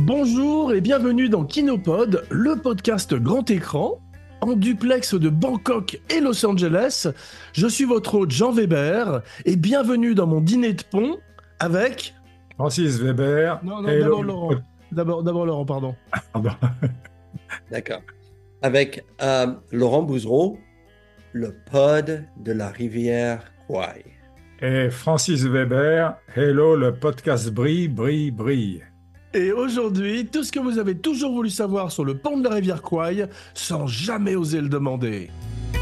Bonjour et bienvenue dans Kinopod, le podcast grand écran, en duplex de Bangkok et Los Angeles. Je suis votre hôte Jean Weber et bienvenue dans mon dîner de pont avec... Francis Weber, Non, non, Hello. d'abord Laurent. D'abord Laurent, pardon. Pardon. D'accord. Avec Laurent Bouzereau, le pod de la rivière Kwai. Et Francis Weber, Hello, le podcast brille, brille, brille. Et aujourd'hui, tout ce que vous avez toujours voulu savoir sur le pont de la rivière Kwai sans jamais oser le demander.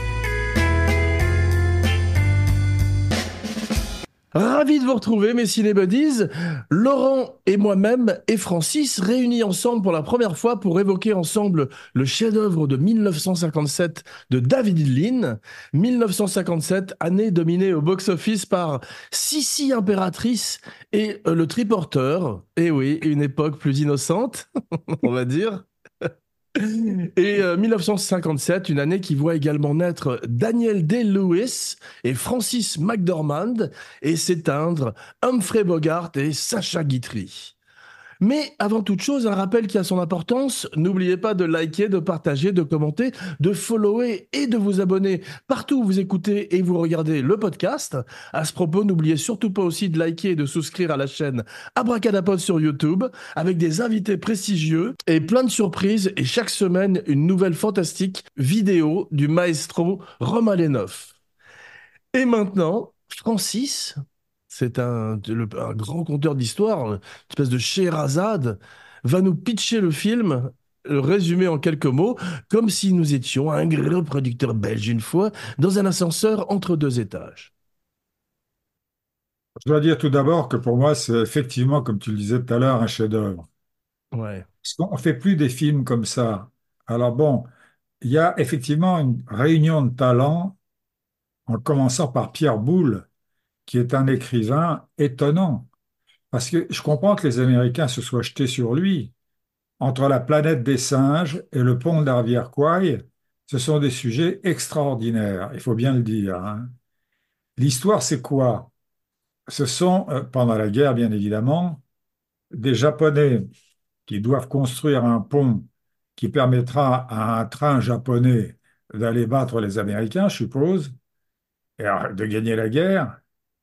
Ravi de vous retrouver, mes cinébuddies. Laurent et moi-même et Francis réunis ensemble pour la première fois pour évoquer ensemble le chef-d'œuvre de 1957 de David Lean. 1957, année dominée au box-office par Sissi Impératrice et le Triporteur. Et oui, une époque plus innocente, on va dire. Et 1957, une année qui voit également naître Daniel Day-Lewis et Francis McDormand et s'éteindre Humphrey Bogart et Sacha Guitry. Mais avant toute chose, un rappel qui a son importance, n'oubliez pas de liker, de partager, de commenter, de follower et de vous abonner partout où vous écoutez et vous regardez le podcast. À ce propos, n'oubliez surtout pas aussi de liker et de souscrire à la chaîne Abracadapod sur YouTube avec des invités prestigieux et plein de surprises et chaque semaine une nouvelle fantastique vidéo du maestro Romain Lenhoff. Et maintenant, Francis, c'est un grand conteur d'histoire, une espèce de Scheherazade, va nous pitcher le film, le résumer en quelques mots, comme si nous étions un gros producteur belge une fois, dans un ascenseur entre deux étages. Je dois dire tout d'abord que pour moi, c'est effectivement, comme tu le disais tout à l'heure, un chef-d'œuvre. Ouais. Parce qu'on ne fait plus des films comme ça. Alors bon, il y a effectivement une réunion de talents, en commençant par Pierre Boulle, qui est un écrivain étonnant. Parce que je comprends que les Américains se soient jetés sur lui. Entre la planète des singes et le pont de la rivière Kwai, ce sont des sujets extraordinaires, il faut bien le dire, hein. L'histoire, c'est quoi? Ce sont, pendant la guerre, bien évidemment, des Japonais qui doivent construire un pont qui permettra à un train japonais d'aller battre les Américains, je suppose, et de gagner la guerre,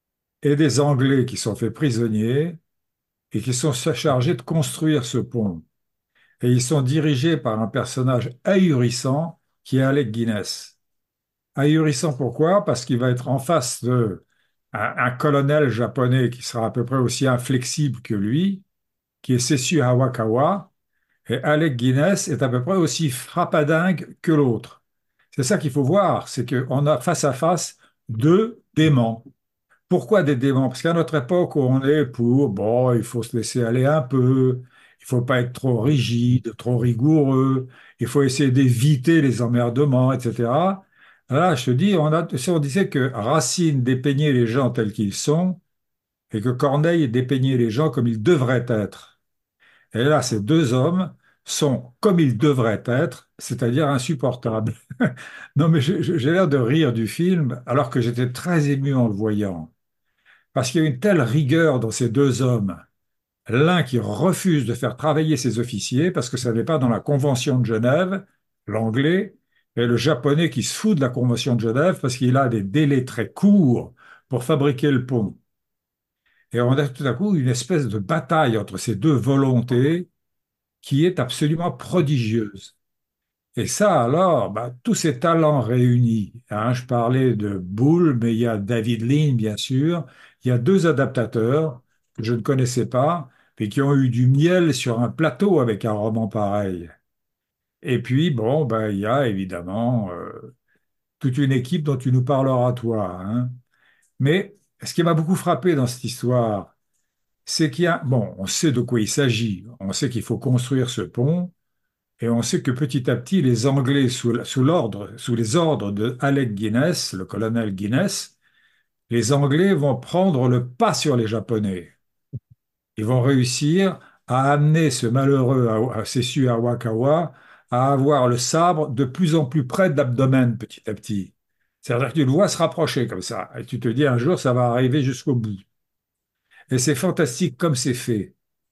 et des Anglais qui sont faits prisonniers et qui sont chargés de construire ce pont. Et ils sont dirigés par un personnage ahurissant qui est Alec Guinness. Ahurissant pourquoi? Parce qu'il va être en face de un colonel japonais qui sera à peu près aussi inflexible que lui, qui est Sessue Hawakawa, et Alec Guinness est à peu près aussi frappadingue que l'autre. C'est ça qu'il faut voir, c'est qu'on a face à face deux démons. Pourquoi des démons? Parce qu'à notre époque, on est pour, bon, il faut se laisser aller un peu, il faut pas être trop rigide, trop rigoureux, il faut essayer d'éviter les emmerdements, etc. Là, je te dis, si on disait que Racine dépeignait les gens tels qu'ils sont et que Corneille dépeignait les gens comme ils devraient être. Et là, ces deux hommes sont comme ils devraient être, c'est-à-dire insupportables. Non, mais j'ai l'air de rire du film alors que j'étais très ému en le voyant. Parce qu'il y a une telle rigueur dans ces deux hommes. L'un qui refuse de faire travailler ses officiers parce que ça n'est pas dans la Convention de Genève, l'anglais, et le japonais qui se fout de la Convention de Genève parce qu'il a des délais très courts pour fabriquer le pont. Et on a tout à coup une espèce de bataille entre ces deux volontés qui est absolument prodigieuse. Et ça, alors, bah, tous ces talents réunis, hein, je parlais de Boulle, mais il y a David Lean, bien sûr, il y a deux adaptateurs que je ne connaissais pas, mais qui ont eu du miel sur un plateau avec un roman pareil. Et puis, bon, bah, il y a évidemment toute une équipe dont tu nous parleras, toi, hein. Mais ce qui m'a beaucoup frappé dans cette histoire, c'est qu'il y a, bon, on sait de quoi il s'agit, on sait qu'il faut construire ce pont, et on sait que petit à petit, les Anglais, sous les ordres de Alec Guinness, le colonel Guinness, les Anglais vont prendre le pas sur les Japonais. Ils vont réussir à amener ce malheureux à Sessue Awakawa à avoir le sabre de plus en plus près de l'abdomen petit à petit. C'est-à-dire que tu le vois se rapprocher comme ça, et tu te dis un jour, ça va arriver jusqu'au bout. Et c'est fantastique comme c'est fait.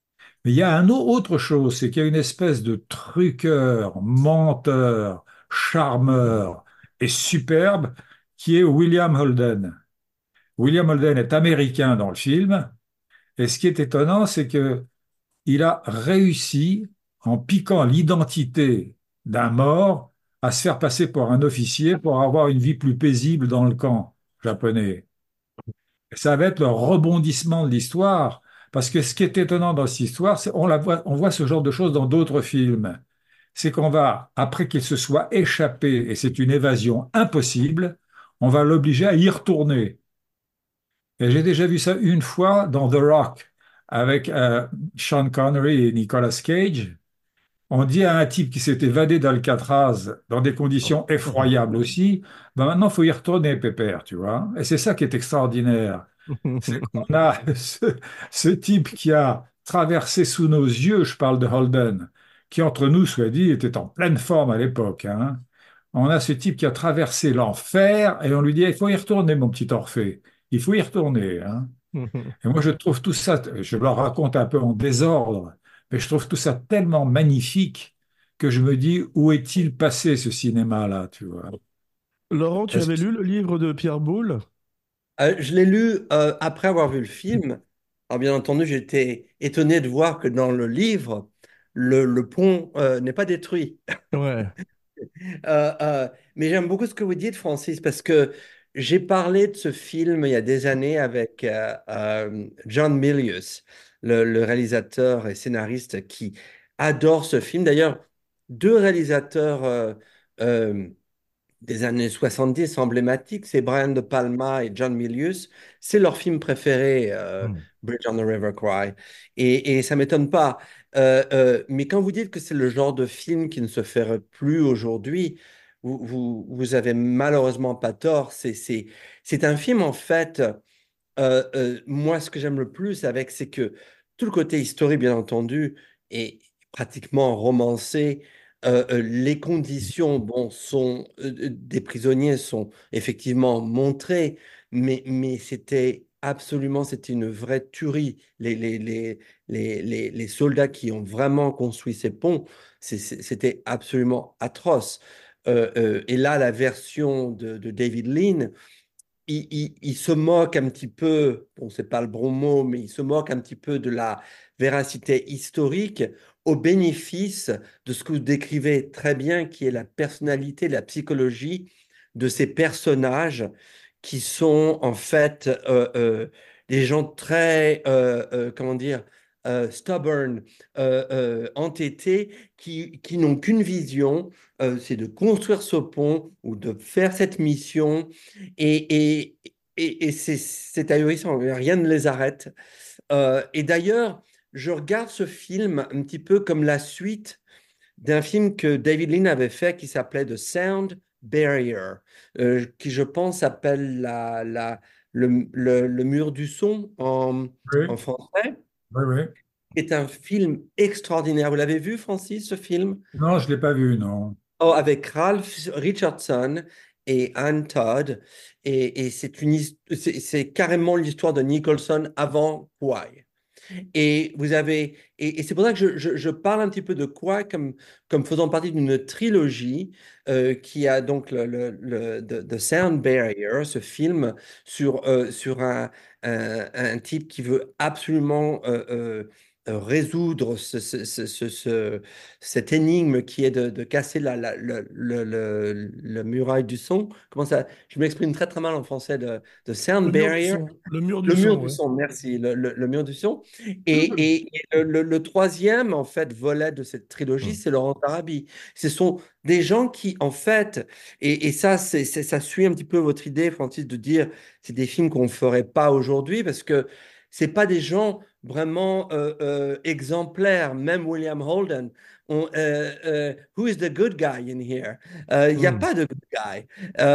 Mais il y a autre chose, c'est qu'il y a une espèce de truqueur, menteur, charmeur et superbe qui est William Holden. William Holden est américain dans le film, et ce qui est étonnant, c'est que il a réussi, en piquant l'identité d'un mort, à se faire passer pour un officier pour avoir une vie plus paisible dans le camp japonais. Ça va être le rebondissement de l'histoire, parce que ce qui est étonnant dans cette histoire, c'est on voit ce genre de choses dans d'autres films. C'est qu'on va, après qu'il se soit échappé, et c'est une évasion impossible, on va l'obliger à y retourner. Et j'ai déjà vu ça une fois dans The Rock, avec Sean Connery et Nicolas Cage. On dit à un type qui s'est évadé d'Alcatraz dans des conditions effroyables aussi, ben maintenant, il faut y retourner, pépère, tu vois. Et c'est ça qui est extraordinaire. C'est qu'on a ce type qui a traversé sous nos yeux, je parle de Holden, qui entre nous, soit dit, était en pleine forme à l'époque, hein. On a ce type qui a traversé l'enfer et on lui dit, il faut y retourner, mon petit Orphée. Il faut y retourner, hein. Et moi, je trouve tout ça, je leur raconte un peu en désordre, mais je trouve tout ça tellement magnifique que je me dis, où est-il passé ce cinéma-là, tu vois? Laurent, tu Est-ce avais que- lu le livre de Pierre Boulle? Je l'ai lu après avoir vu le film. Alors, bien entendu, j'étais étonné de voir que dans le livre, le pont n'est pas détruit. Ouais. Mais j'aime beaucoup ce que vous dites, Francis, parce que j'ai parlé de ce film il y a des années avec John Milius, le réalisateur et scénariste qui adore ce film. D'ailleurs, deux réalisateurs euh, des années 70 emblématiques, c'est Brian De Palma et John Milius. C'est leur film préféré, Hmm. Bridge on the River Kwai. Et ça m'étonne pas. Mais quand vous dites que c'est le genre de film qui ne se ferait plus aujourd'hui, vous avez malheureusement pas tort. C'est un film, en fait, moi, ce que j'aime le plus avec, c'est que tout le côté historique, bien entendu, est pratiquement romancé. Les conditions, bon, des prisonniers sont effectivement montrées, mais c'était une vraie tuerie. Les soldats qui ont vraiment construit ces ponts, c'était absolument atroce. Et là, la version de David Lean, il se moque un petit peu, bon, c'est pas le bon mot, mais il se moque un petit peu de la véracité historique au bénéfice de ce que vous décrivez très bien, qui est la personnalité, la psychologie de ces personnages qui sont en fait des gens très, comment dire, stubborn, entêtés, qui n'ont qu'une vision, c'est de construire ce pont ou de faire cette mission et, et, et c'est ahurissant, rien ne les arrête. Et d'ailleurs, je regarde ce film un petit peu comme la suite d'un film que David Lean avait fait qui s'appelait The Sound Barrier, qui je pense s'appelle le mur du son en Oui, français. oui, oui. C'est un film extraordinaire. Vous l'avez vu, Francis, ce film? Non, je ne l'ai pas vu, non. Oh, avec Ralph Richardson et Anne Todd. Et c'est carrément l'histoire de Nicholson avant Hawaii. Et c'est pour ça que je parle un petit peu de quoi comme faisant partie d'une trilogie qui a donc The Sound Barrier, ce film sur un type qui veut absolument résoudre cette énigme qui est de casser le muraille du son. Comment ça? Je m'exprime très très mal en français de Sound Le mur du Barrier. son. Le mur du Le mur son, du ouais. son, merci, le mur du son. Et le troisième, en fait, volet de cette trilogie, Hmm. c'est Laurent Arabi. Ce sont des gens qui, en fait, et ça, ça suit un petit peu votre idée, Francis, de dire c'est des films qu'on ne ferait pas aujourd'hui parce que c'est pas des gens vraiment exemplaires. Même William Holden. Who is the good guy in here? Il n'y a Hmm. pas de good guy.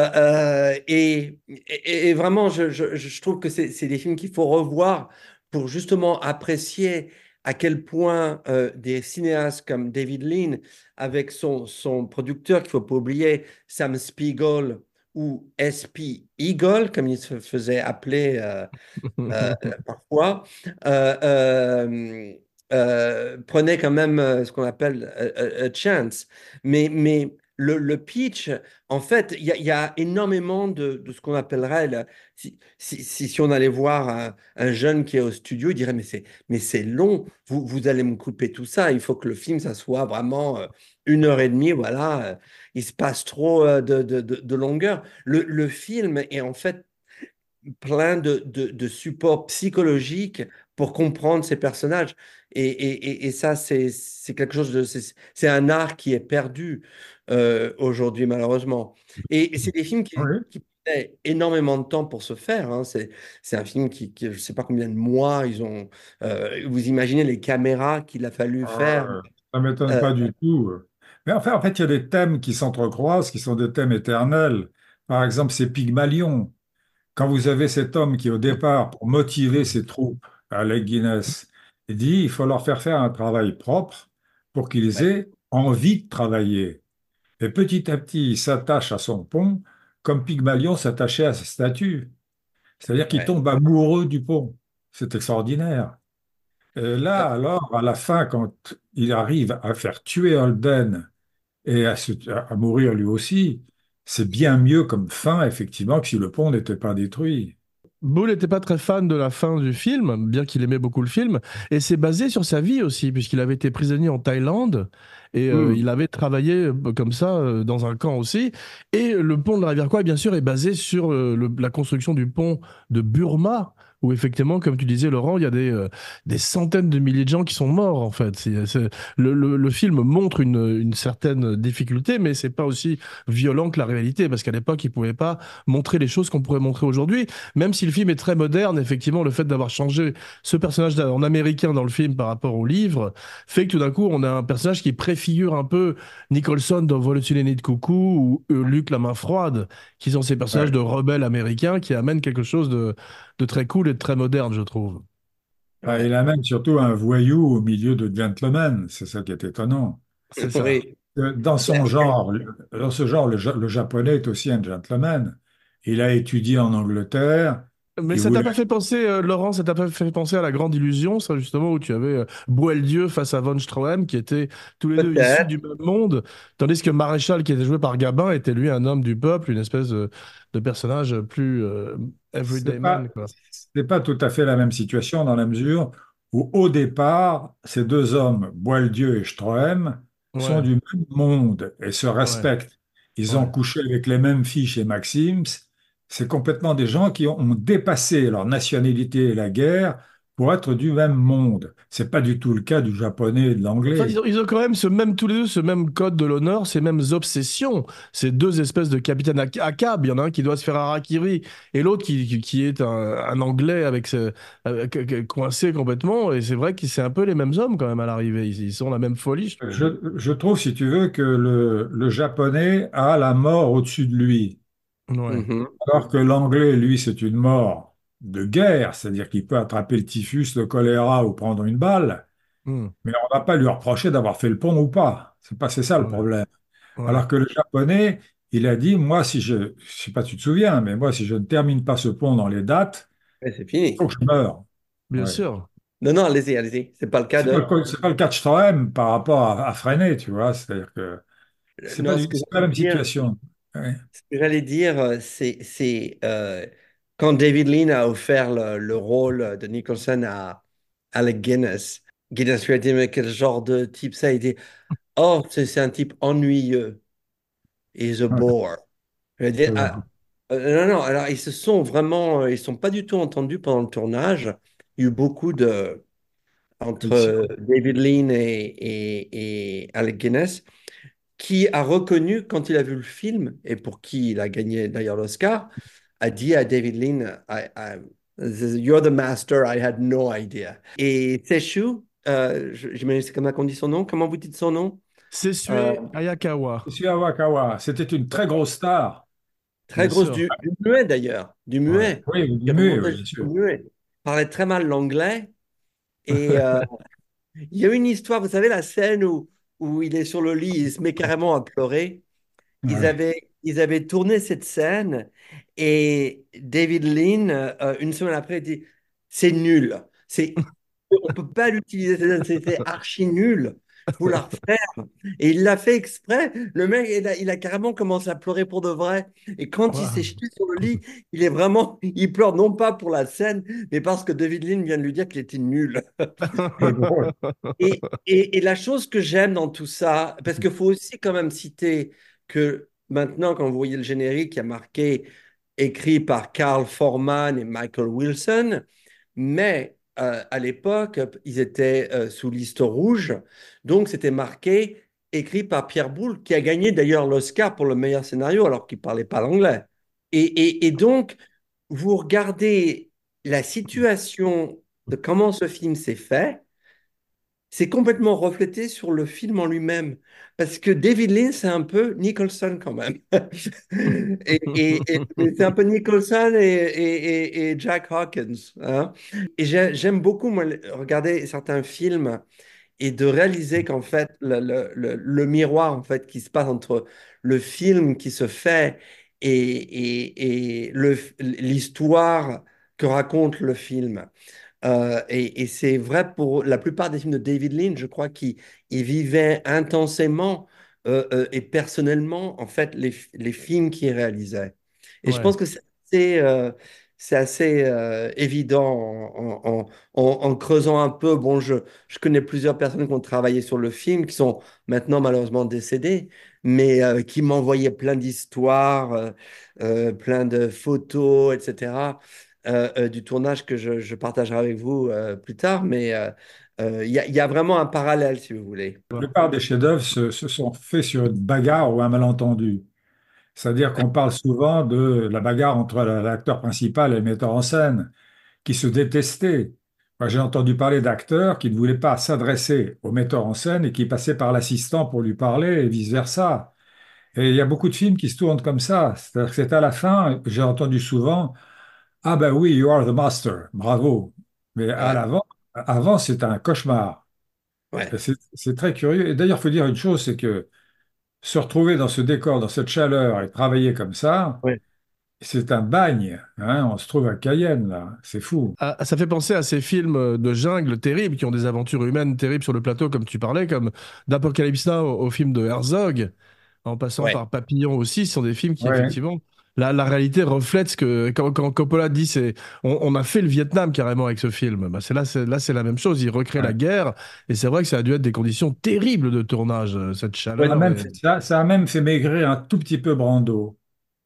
Et vraiment, je trouve que c'est des films qu'il faut revoir pour justement apprécier à quel point des cinéastes comme David Lean, avec son producteur qu'il ne faut pas oublier, Sam Spiegel ou SP Eagle, comme il se faisait appeler parfois, euh, euh, prenait quand même ce qu'on appelle a chance. Mais le pitch, en fait, il y a énormément de ce qu'on appellerait, si on allait voir un jeune qui est au studio, il dirait, mais c'est long, vous allez me couper tout ça, il faut que le film, ça soit vraiment 1 heure et demie, voilà, il se passe trop de longueur. Le film est en fait plein de supports psychologiques pour comprendre ces personnages. Et ça, c'est quelque chose c'est un art qui est perdu aujourd'hui, malheureusement. Et c'est des films Oui. qui prenaient énormément de temps pour se faire. Hein. C'est un film je ne sais pas combien de mois ils ont. Vous imaginez les caméras qu'il a fallu faire. Ça m'étonne Euh, pas du tout. Mais enfin, en fait, il y a des thèmes qui s'entrecroisent, qui sont des thèmes éternels. Par exemple, c'est Pygmalion. Quand vous avez cet homme qui, au départ, pour motiver ses troupes, Alec Guinness, il dit il faut leur faire un travail propre pour qu'ils ouais, aient envie de travailler. Et petit à petit, il s'attache à son pont comme Pygmalion s'attachait à sa statue. C'est-à-dire qu'il ouais, tombe amoureux du pont. C'est extraordinaire. Et euh, là, alors, à la fin, quand il arrive à faire tuer Holden et à mourir lui aussi, c'est bien mieux comme fin, effectivement, que si le pont n'était pas détruit. Bull n'était pas très fan de la fin du film, bien qu'il aimait beaucoup le film, et c'est basé sur sa vie aussi, puisqu'il avait été prisonnier en Thaïlande, et Hmm. il avait travaillé comme ça dans un camp aussi. Et le pont de la rivière Kwai, bien sûr, est basé sur la construction du pont de Burma, où effectivement, comme tu disais, Laurent, il y a des centaines de milliers de gens qui sont morts, en fait. Le film montre une certaine difficulté, mais c'est pas aussi violent que la réalité, parce qu'à l'époque, il pouvait pas montrer les choses qu'on pourrait montrer aujourd'hui. Même si le film est très moderne, effectivement, le fait d'avoir changé ce personnage en américain dans le film par rapport au livre fait que tout d'un coup, on a un personnage qui préfigure un peu Nicholson dans Vol au-dessus des nids de coucou ou Luc la main froide, qui sont ces personnages Ouais. de rebelles américains qui amènent quelque chose de très cool et de très moderne, je trouve. Ah, il ouais. amène surtout un voyou au milieu de gentlemen. C'est ça qui est étonnant. C'est ça. Oui. Dans son genre, dans ce genre, le japonais est aussi un gentleman. Il a étudié en Angleterre. Mais Il ça t'a voulait. pas fait penser, Laurent, ça t'a pas fait penser à La Grande Illusion, ça justement, où tu avais Boieldieu face à Von Stroheim, qui étaient tous les deux issus Peut-être. du même monde, tandis que Maréchal, qui était joué par Gabin, était lui un homme du peuple, une espèce de personnage plus everyday C'est man, pas, quoi. c'est pas tout à fait la même situation dans la mesure où, au départ, ces deux hommes, Boieldieu et Stroheim, sont Ouais, du même monde et se ouais, respectent. Ils ont ouais. couché avec les mêmes filles chez Maxims. C'est complètement des gens qui ont dépassé leur nationalité et la guerre pour être du même monde. C'est pas du tout le cas du japonais et de Enfin, l'anglais. ils ont quand même tous les deux ce même code de l'honneur, ces mêmes obsessions. Ces deux espèces de capitaines à cab. Il y en a un qui doit se faire harakiri et l'autre qui est un Anglais coincé complètement. Et c'est vrai que c'est un peu les mêmes hommes quand même à l'arrivée. Ils sont la même folie, je trouve. Je trouve, si tu veux, que le japonais a la mort au-dessus de lui. Ouais. Mhm. Alors que l'anglais, lui, c'est une mort de guerre, c'est-à-dire qu'il peut attraper le typhus, le choléra ou prendre une balle, Hmm. mais on ne va pas lui reprocher d'avoir fait le pont ou pas. C'est ça le Ouais. problème. Ouais. Alors que le japonais, il a dit, moi, si je sais pas si tu te souviens, mais moi, si je ne termine pas ce pont dans les dates, Ouais, c'est il faut fini. que je meure. Bien Ouais. sûr. Non, non, allez-y, allez-y. C'est pas le cas de. C'est pas le cas de Stroheim par rapport à Freinet, tu vois. C'est-à-dire que Non, c'est pas la même situation. Ouais. ce que j'allais dire, quand David Lean a offert le rôle de Nicholson à Alec Guinness. Guinness lui a dit, mais quel genre de type ça? Il dit, oh, c'est un type ennuyeux. He's a Ouais. bore. Je veux dire, Ouais. non, non, alors ils se sont vraiment, ils sont pas du tout entendus pendant le tournage. Il y a eu beaucoup entre Friction. David Lean et Alec Guinness, qui a reconnu quand il a vu le film, et pour qui il a gagné d'ailleurs l'Oscar, a dit à David Lean, You're the master, I had no idea. Et Seshu, j'imagine c'est comme ça qu'on dit son nom, comment vous dites son nom? Euh, Sessue Ayakawa. Monsieur Awakawa, c'était une très grosse star. Très Bien grosse sûr. du muet d'ailleurs, du Ouais. muet. Oui, Qui du a muet, monté oui, bien jusqu'au sûr. muet. Parlait très mal l'anglais. Et il y a une histoire, vous savez, la scène où il est sur le lit, il se met carrément à pleurer. Ouais. Ils avaient tourné cette scène et David Lean, une semaine après, il dit, c'est nul. on peut pas l'utiliser, c'était archi nul. Il faut la refaire. Et il l'a fait exprès. Le mec, il a carrément commencé à pleurer pour de vrai. Et quand il s'est Waouh. jeté sur le lit, il pleure non pas pour la scène, mais parce que David Lean vient de lui dire qu'il était nul. C'est drôle. Et la chose que j'aime dans tout ça, parce qu'il faut aussi quand même citer que maintenant, quand vous voyez le générique, il y a marqué écrit par Carl Forman et Michael Wilson, mais à l'époque, ils étaient sous liste rouge, donc c'était marqué écrit par Pierre Boulle, qui a gagné d'ailleurs l'Oscar pour le meilleur scénario alors qu'il ne parlait pas l'anglais. Et donc, vous regardez la situation de comment ce film s'est fait, c'est complètement reflété sur le film en lui-même. Parce que David Lynch, c'est un peu Nicholson quand même. C'est un peu Nicholson et Jack Hawkins, hein. Et j'aime beaucoup, moi, regarder certains films et de réaliser qu'en fait, le miroir en fait, qui se passe entre le film qui se fait et l'histoire que raconte le film. Et c'est vrai pour la plupart des films de David Lynch, je crois qu'il vivait intensément et personnellement, en fait, les films qu'il réalisait. Et je pense Ouais, que c'est assez évident en creusant un peu. Bon, je connais plusieurs personnes qui ont travaillé sur le film, qui sont maintenant malheureusement décédées, mais qui m'envoyaient plein d'histoires, plein de photos, etc. Du tournage que je partagerai avec vous plus tard, mais il y a vraiment un parallèle, si vous voulez. La plupart des chefs-d'œuvre se sont faits sur une bagarre ou un malentendu. C'est-à-dire qu'on parle souvent de la bagarre entre l'acteur principal et le metteur en scène, qui se détestaient. Moi, j'ai entendu parler d'acteurs qui ne voulaient pas s'adresser au metteur en scène et qui passaient par l'assistant pour lui parler et vice-versa. Et il y a beaucoup de films qui se tournent comme ça. C'est-à-dire que c'est à la fin, j'ai entendu souvent, ah ben oui, you are the master, bravo. Mais à Ouais, l'avant, avant, c'était un cauchemar. Et ouais, c'est très curieux. Et d'ailleurs, il faut dire une chose, c'est que se retrouver dans ce décor, dans cette chaleur et travailler comme ça, ouais. c'est un bagne. Hein. On se trouve à Cayenne, là. C'est fou. Ah, ça fait penser à ces films de jungle terribles qui ont des aventures humaines terribles sur le plateau, comme tu parlais, comme d'Apocalypse Now au film de Herzog, en passant Ouais. par Papillon aussi. Ce sont des films qui, Ouais. effectivement, la réalité reflète ce que. Quand Coppola dit, on a fait le Vietnam carrément avec ce film. Bah, là, c'est la même chose. Il recrée la Ouais. guerre. Et c'est vrai que ça a dû être des conditions terribles de tournage, cette Ça a chaleur. même fait, ça a même fait maigrir un tout petit peu Brando.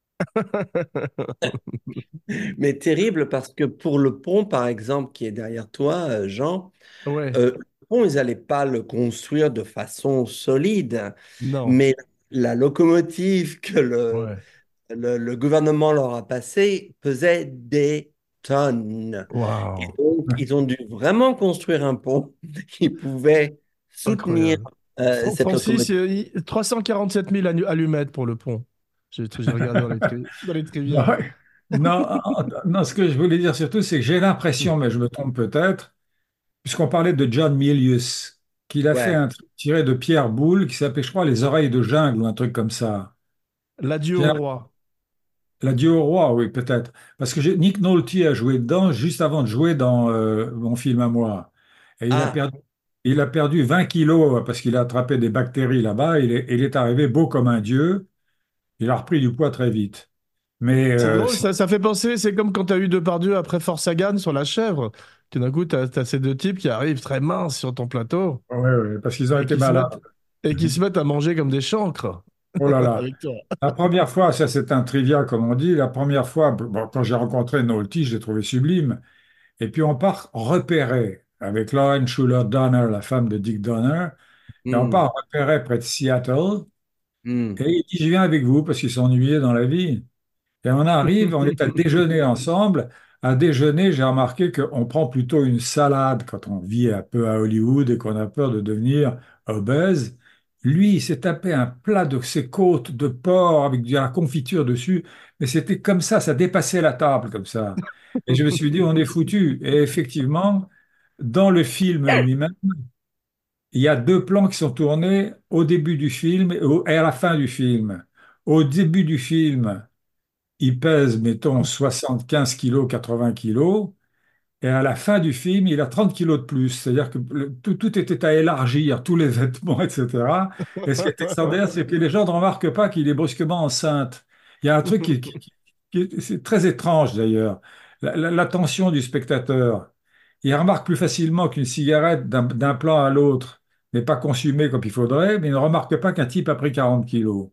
Mais terrible parce que pour le pont, par exemple, qui est derrière toi, Jean, Ouais, le pont, ils n'allaient pas le construire de façon solide, non. mais la locomotive que Ouais. le gouvernement leur a passée pesait des tonnes. Et Waouh. donc, ils ont dû vraiment construire un pont qui pouvait soutenir Incroyable. cette Francis, locomotive. 347 000 allumettes pour le pont. J'ai regardé dans les trivia. Ouais. Non, non, ce que je voulais dire surtout, c'est que j'ai l'impression, mais je me trompe peut-être, puisqu'on parlait de John Milius, qu'il a fait Ouais. un truc tiré de Pierre Boulle qui s'appelait, je crois, Les Oreilles de Jungle ou un truc comme ça. L'adieu au Pierre, roi. L'Adieu au roi, oui, peut-être. Parce que Nick Nolte a joué dedans juste avant de jouer dans mon film à moi. Et Ah, il a perdu 20 kilos parce qu'il a attrapé des bactéries là-bas. Il est arrivé beau comme un dieu. Il a repris du poids très vite. Mais C'est drôle, ça fait penser, c'est comme quand tu as eu Depardieu après Force Sagan sur la chèvre. Tout d'un coup, tu as ces deux types qui arrivent très minces sur ton plateau ouais, ouais, parce qu'ils ont et été qui se malades. mettent, et qui se mettent à manger comme des chancres Oh là là. avec toi. La première fois, ça c'est un trivia comme on dit, la première fois, bon, quand j'ai rencontré Nolte, je l'ai trouvé sublime. Et puis on part repérer avec Lauren Schuler Donner, la femme de Dick Donner, et on hmm, part repérer près de Seattle. hmm. Et il dit, je viens avec vous parce qu'il s'ennuyait dans la vie. Et on arrive, on est à déjeuner ensemble. À déjeuner, j'ai remarqué qu'on prend plutôt une salade quand on vit un peu à Hollywood et qu'on a peur de devenir obèse. Lui, il s'est tapé un plat de ses côtes de porc avec de la confiture dessus, mais c'était comme ça dépassait la table comme ça. Et je me suis dit, on est foutu. Et effectivement, dans le film lui-même, il y a deux plans qui sont tournés au début du film et à la fin du film. Au début du film, il pèse, mettons, 75 kilos, 80 kilos. Et à la fin du film, il a 30 kilos de plus. C'est-à-dire que tout était à élargir, tous les vêtements, etc. Et ce qui est extraordinaire, c'est que les gens ne remarquent pas qu'il est brusquement enceinte. Il y a un truc c'est très étrange d'ailleurs. L'attention du spectateur. Il remarque plus facilement qu'une cigarette d'un plan à l'autre n'est pas consumée comme il faudrait, mais il ne remarque pas qu'un type a pris 40 kilos.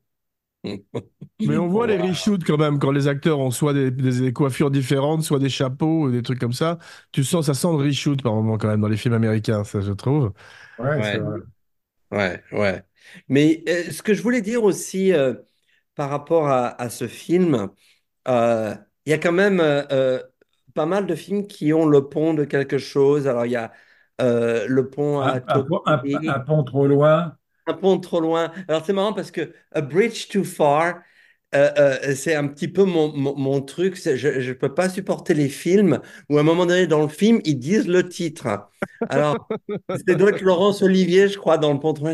Mais on voit les Wow. reshoots quand même, quand les acteurs ont soit des coiffures différentes, soit des chapeaux, ou des trucs comme ça. Tu sens, ça sent le reshoot par moment quand même dans les films américains, ça je trouve. Ouais, c'est Ouais, vrai. ouais, ouais. Mais ce que je voulais dire aussi par rapport à ce film, euh, il y a quand même pas mal de films qui ont le pont de quelque chose. Alors, il y a le pont à Un Tokyo, pont trop loin. un pont trop loin. Alors, c'est marrant parce que A Bridge Too Far, c'est un petit peu mon truc. Je ne peux pas supporter les films où, à un moment donné, dans le film, ils disent le titre. Alors, c'est doit être Laurence Olivier, je crois, dans le pont trop loin.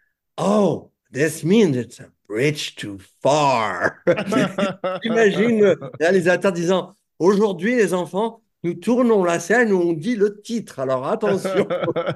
Oh, this means it's a bridge too far. J'imagine le réalisateur disant, aujourd'hui, les enfants, nous tournons la scène où on dit le titre. Alors attention.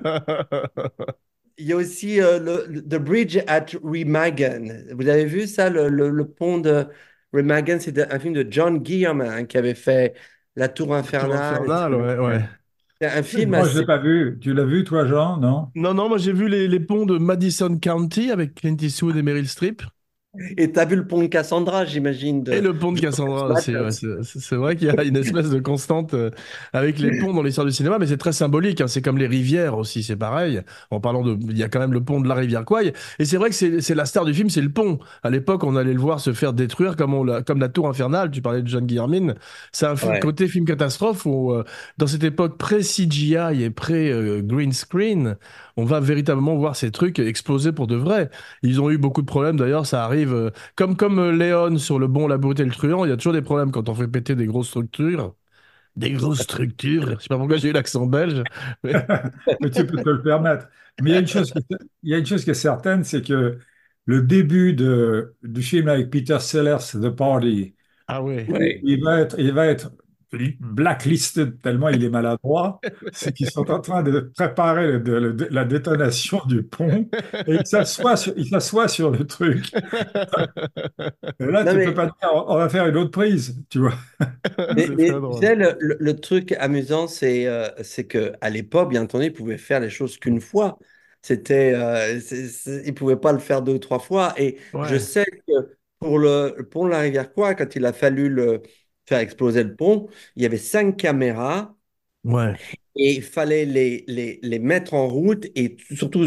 Il y a aussi The Bridge at Remagen. Vous avez vu ça, le pont de Remagen, c'est un film de John Guillermin qui avait fait La Tour Tour Infernale, infernale, etc. ouais, ouais. C'est un film Moi, je ne l'ai assez... pas vu. Tu l'as vu, toi, Jean? Non? Non, non, moi j'ai vu les ponts de Madison County avec Clint Eastwood et Meryl Streep. Et t'as vu le pont de Cassandra, j'imagine, Et de le pont de George Cassandra aussi, ouais, Lucas. c'est vrai qu'il y a une espèce de constante avec les ponts dans l'histoire du cinéma, mais c'est très symbolique, hein, c'est comme les rivières aussi, c'est pareil. En parlant de, il y a quand même le pont de la rivière Kwai, et c'est vrai que c'est la star du film, c'est le pont. À l'époque, on allait le voir se faire détruire comme la Tour Infernale. Tu parlais de John Guillermin, c'est un Ouais. côté film catastrophe où dans cette époque pré-CGI et pré-green screen, on va véritablement voir ces trucs exploser pour de vrai. Ils ont eu beaucoup de problèmes d'ailleurs, ça arrive. Comme Léon sur le bon, la beauté et le truand, il y a toujours des problèmes quand on fait péter des grosses structures. Des grosses structures. Je sais pas pourquoi j'ai eu l'accent belge. Mais... Mais tu peux te le permettre. Mais il y a une chose qui est certaine, c'est que le début du film avec Peter Sellers, The Party, Ah ouais. Ouais. il va être blacklisted tellement il est maladroit. C'est qu'ils sont en train de préparer la détonation du pont et il s'assoit sur le truc. Et là, Non, tu peux mais pas dire, on va faire une autre prise, tu vois. C'est Mais très tu drôle. sais, le truc amusant, c'est que à l'époque, bien entendu, ils pouvaient faire les choses qu'une fois. Ils pouvaient pas le faire deux ou trois fois. Et je Ouais. sais que pour le pont de la rivière Kwai, quand il a fallu faire exploser le pont, il y avait 5 caméras Ouais. et il fallait les mettre en route et surtout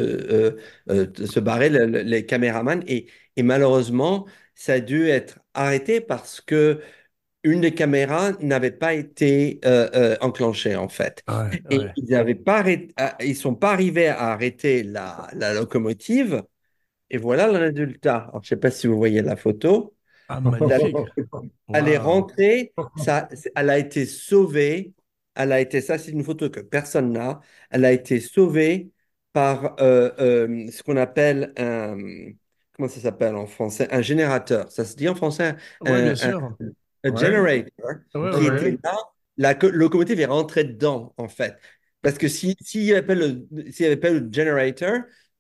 se barrer les caméramans. Et malheureusement, ça a dû être arrêté parce que une des caméras n'avait pas été enclenchée en fait. Ouais. Et Ouais. ils sont pas arrivés à arrêter la locomotive. Et voilà le résultat. Alors, je sais pas si vous voyez la photo. Ah, La magnifique. Elle est Waouh. rentrée, elle a été sauvée. Ça c'est une photo que personne n'a. Elle a été sauvée par ce qu'on appelle comment ça s'appelle en français? Un générateur. Ça se dit en français Ouais, bien un, sûr. un Ouais, generator Ouais, qui ouais, ouais. était ouais. là. La locomotive est rentrée dedans en fait. Parce que s'il n'y avait pas s'il y avait pas le generator,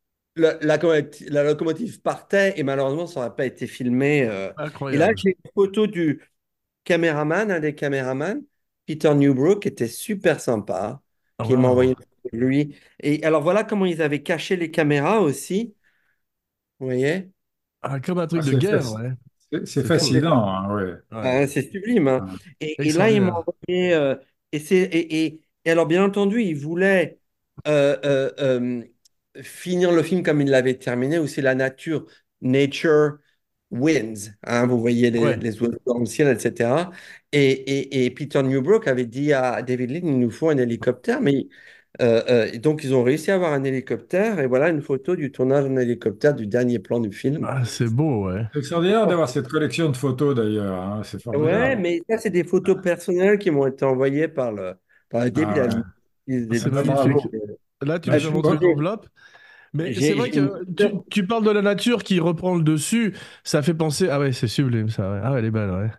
la locomotive partait et malheureusement, ça n'aurait pas été filmé. Et là, Incroyable. j'ai une photo du caméraman, un des caméramans, Peter Newbrook, qui était super sympa, qui m'a envoyé Waouh. une photo de lui. Et alors voilà comment ils avaient caché les caméras aussi. Vous voyez? Ah, comme un Ah, truc de guerre, ouais. c'est C'est fou. fascinant, hein, ouais. Ouais. Ah, c'est sublime, hein. Ouais. Et là, il m'a Extraordinaire. envoyé. Et alors, bien entendu, il voulait euh, euh, euh, finir le film comme il l'avait terminé, où c'est la nature, nature wins. Hein, vous voyez Ouais. les oiseaux dans le ciel, etc. Et Peter Newbrook avait dit à David Lean, il nous faut un hélicoptère. Mais donc, ils ont réussi à avoir un hélicoptère. Et voilà une photo du tournage en hélicoptère du dernier plan du film. Ah, c'est beau, ouais. C'est extraordinaire d'avoir cette collection de photos d'ailleurs, hein, c'est Ouais, formidable. mais ça, c'est des photos personnelles qui m'ont été envoyées par le Ah David Ali. ouais. Des C'est Ah ben, petites photos. magnifique. bravo. Là, tu Ben, nous je as suis montré une content. enveloppe. Mais c'est vrai J'ai une que tu, super- tu parles de la nature qui reprend le dessus. Ça fait penser. Ah ouais, c'est sublime ça. Ouais. Ah ouais, elle est belle, ouais.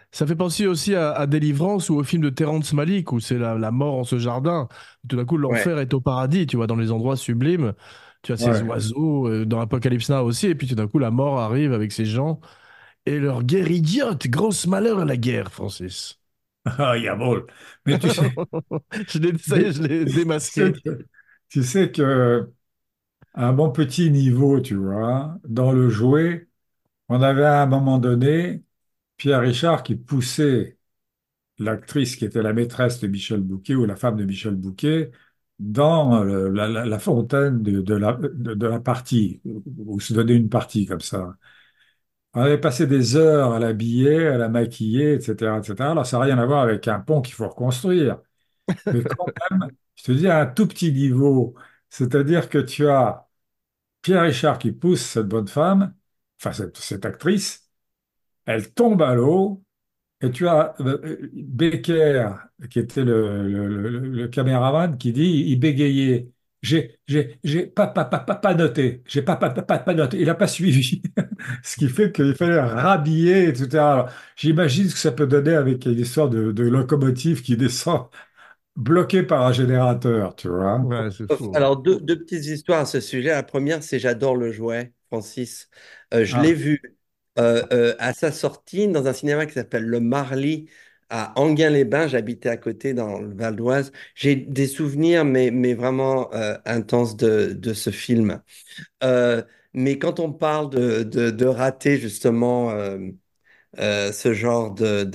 Ça fait penser aussi à Délivrance ou au film de Terrence Malick où c'est la mort en ce jardin. Tout d'un coup, Ouais. l'enfer est au paradis, tu vois, dans les endroits sublimes. Tu as ces Ouais. oiseaux, dans Apocalypse Now aussi, et puis tout d'un coup, la mort arrive avec ces gens et leur guerre idiote. Grosse malheur à la guerre, Francis. Ah, jawohl. Mais Ça y est, je l'ai tu sais démasqué. que, tu sais que à un bon petit niveau, tu vois, dans le jouet, on avait à un moment donné Pierre Richard qui poussait l'actrice qui était la maîtresse de Michel Bouquet ou la femme de Michel Bouquet dans la fontaine de la partie, où se donnait une partie comme ça. On avait passé des heures à l'habiller, à la maquiller, etc., etc. Alors, ça n'a rien à voir avec un pont qu'il faut reconstruire. Mais quand même, je te dis à un tout petit niveau, c'est-à-dire que tu as Pierre Richard qui pousse cette bonne femme, enfin cette actrice, elle tombe à l'eau, et tu as Becker, qui était le caméraman, qui dit, il bégayait, j'ai pas noté, j'ai pas noté, il n'a pas suivi, ce qui fait qu'il fallait rhabiller, etc. Alors, j'imagine ce que ça peut donner avec une histoire de locomotive qui descend bloquée par un générateur, tu vois. Ouais, c'est fou. Alors, deux petites histoires à ce sujet. La première, c'est j'adore le jouet, Francis. Je l'ai Ah, vu à sa sortie dans un cinéma qui s'appelle Le Marly à Enghien-les-Bains. J'habitais à côté dans le Val d'Oise. J'ai des souvenirs, mais vraiment intenses de ce film. Euh, mais quand on parle de rater justement ce genre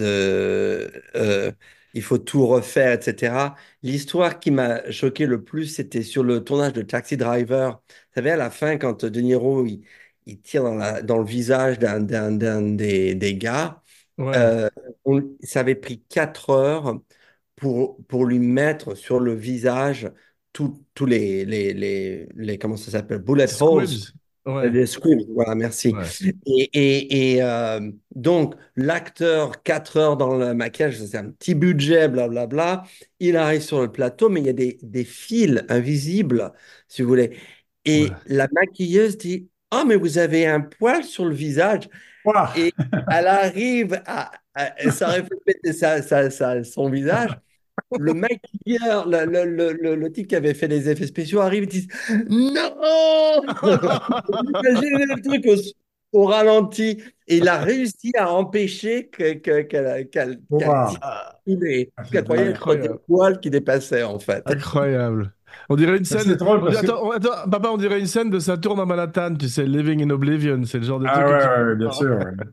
il faut tout refaire, etc. L'histoire qui m'a choqué le plus, c'était sur le tournage de Taxi Driver. Vous savez, à la fin, quand De Niro il tire dans le visage d'un des gars, Ouais. euh, ça avait pris 4 heures pour lui mettre sur le visage tous comment ça s'appelle, bullet holes. Squibs. Ouais. Des scripts, voilà, merci. Ouais. Donc, l'acteur, 4 heures dans le maquillage, c'est un petit budget, blablabla. Il arrive sur le plateau, mais il y a des fils invisibles, si vous voulez. Ouais. Et la maquilleuse dit, «Ah, mais vous avez un poil sur le visage.» ouah, Et elle arrive ça reflète son visage. Le maquilleur, le type qui avait fait les effets spéciaux arrive et dit «Non!» Imaginez le truc au ralenti. Et il a réussi à empêcher qu'elle tire ouah. Ah, tous les. Ah, Parce c'est qu'elle croyait dingue. être des incroyable. poils qui dépassaient, en fait. Incroyable. On dirait une Mais c'est scène. drôle parce que... Attends, attends, papa, on dirait une scène de Saturne à Manhattan, tu sais, Living in Oblivion. C'est le genre de Ah truc que tu ouais, peux ouais, bien voir. sûr. Ouais.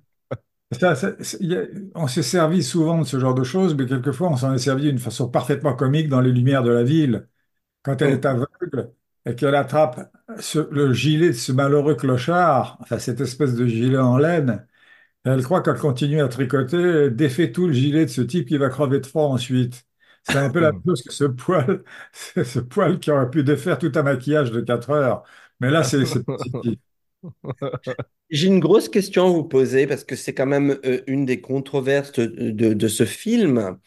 On s'est servi souvent de ce genre de choses, mais quelquefois on s'en est servi d'une façon parfaitement comique dans les lumières de la ville. Quand elle est Hum. aveugle et qu'elle attrape le gilet de ce malheureux clochard, enfin cette espèce de gilet en laine, et elle croit qu'elle continue à tricoter, et défait tout le gilet de ce type qui va crever de froid ensuite. C'est un peu la même chose que ce poil, ce poil qui aurait pu défaire tout un maquillage de 4 heures. Mais là, c'est positif. J'ai une grosse question à vous poser parce que c'est quand même une des controverses de ce film.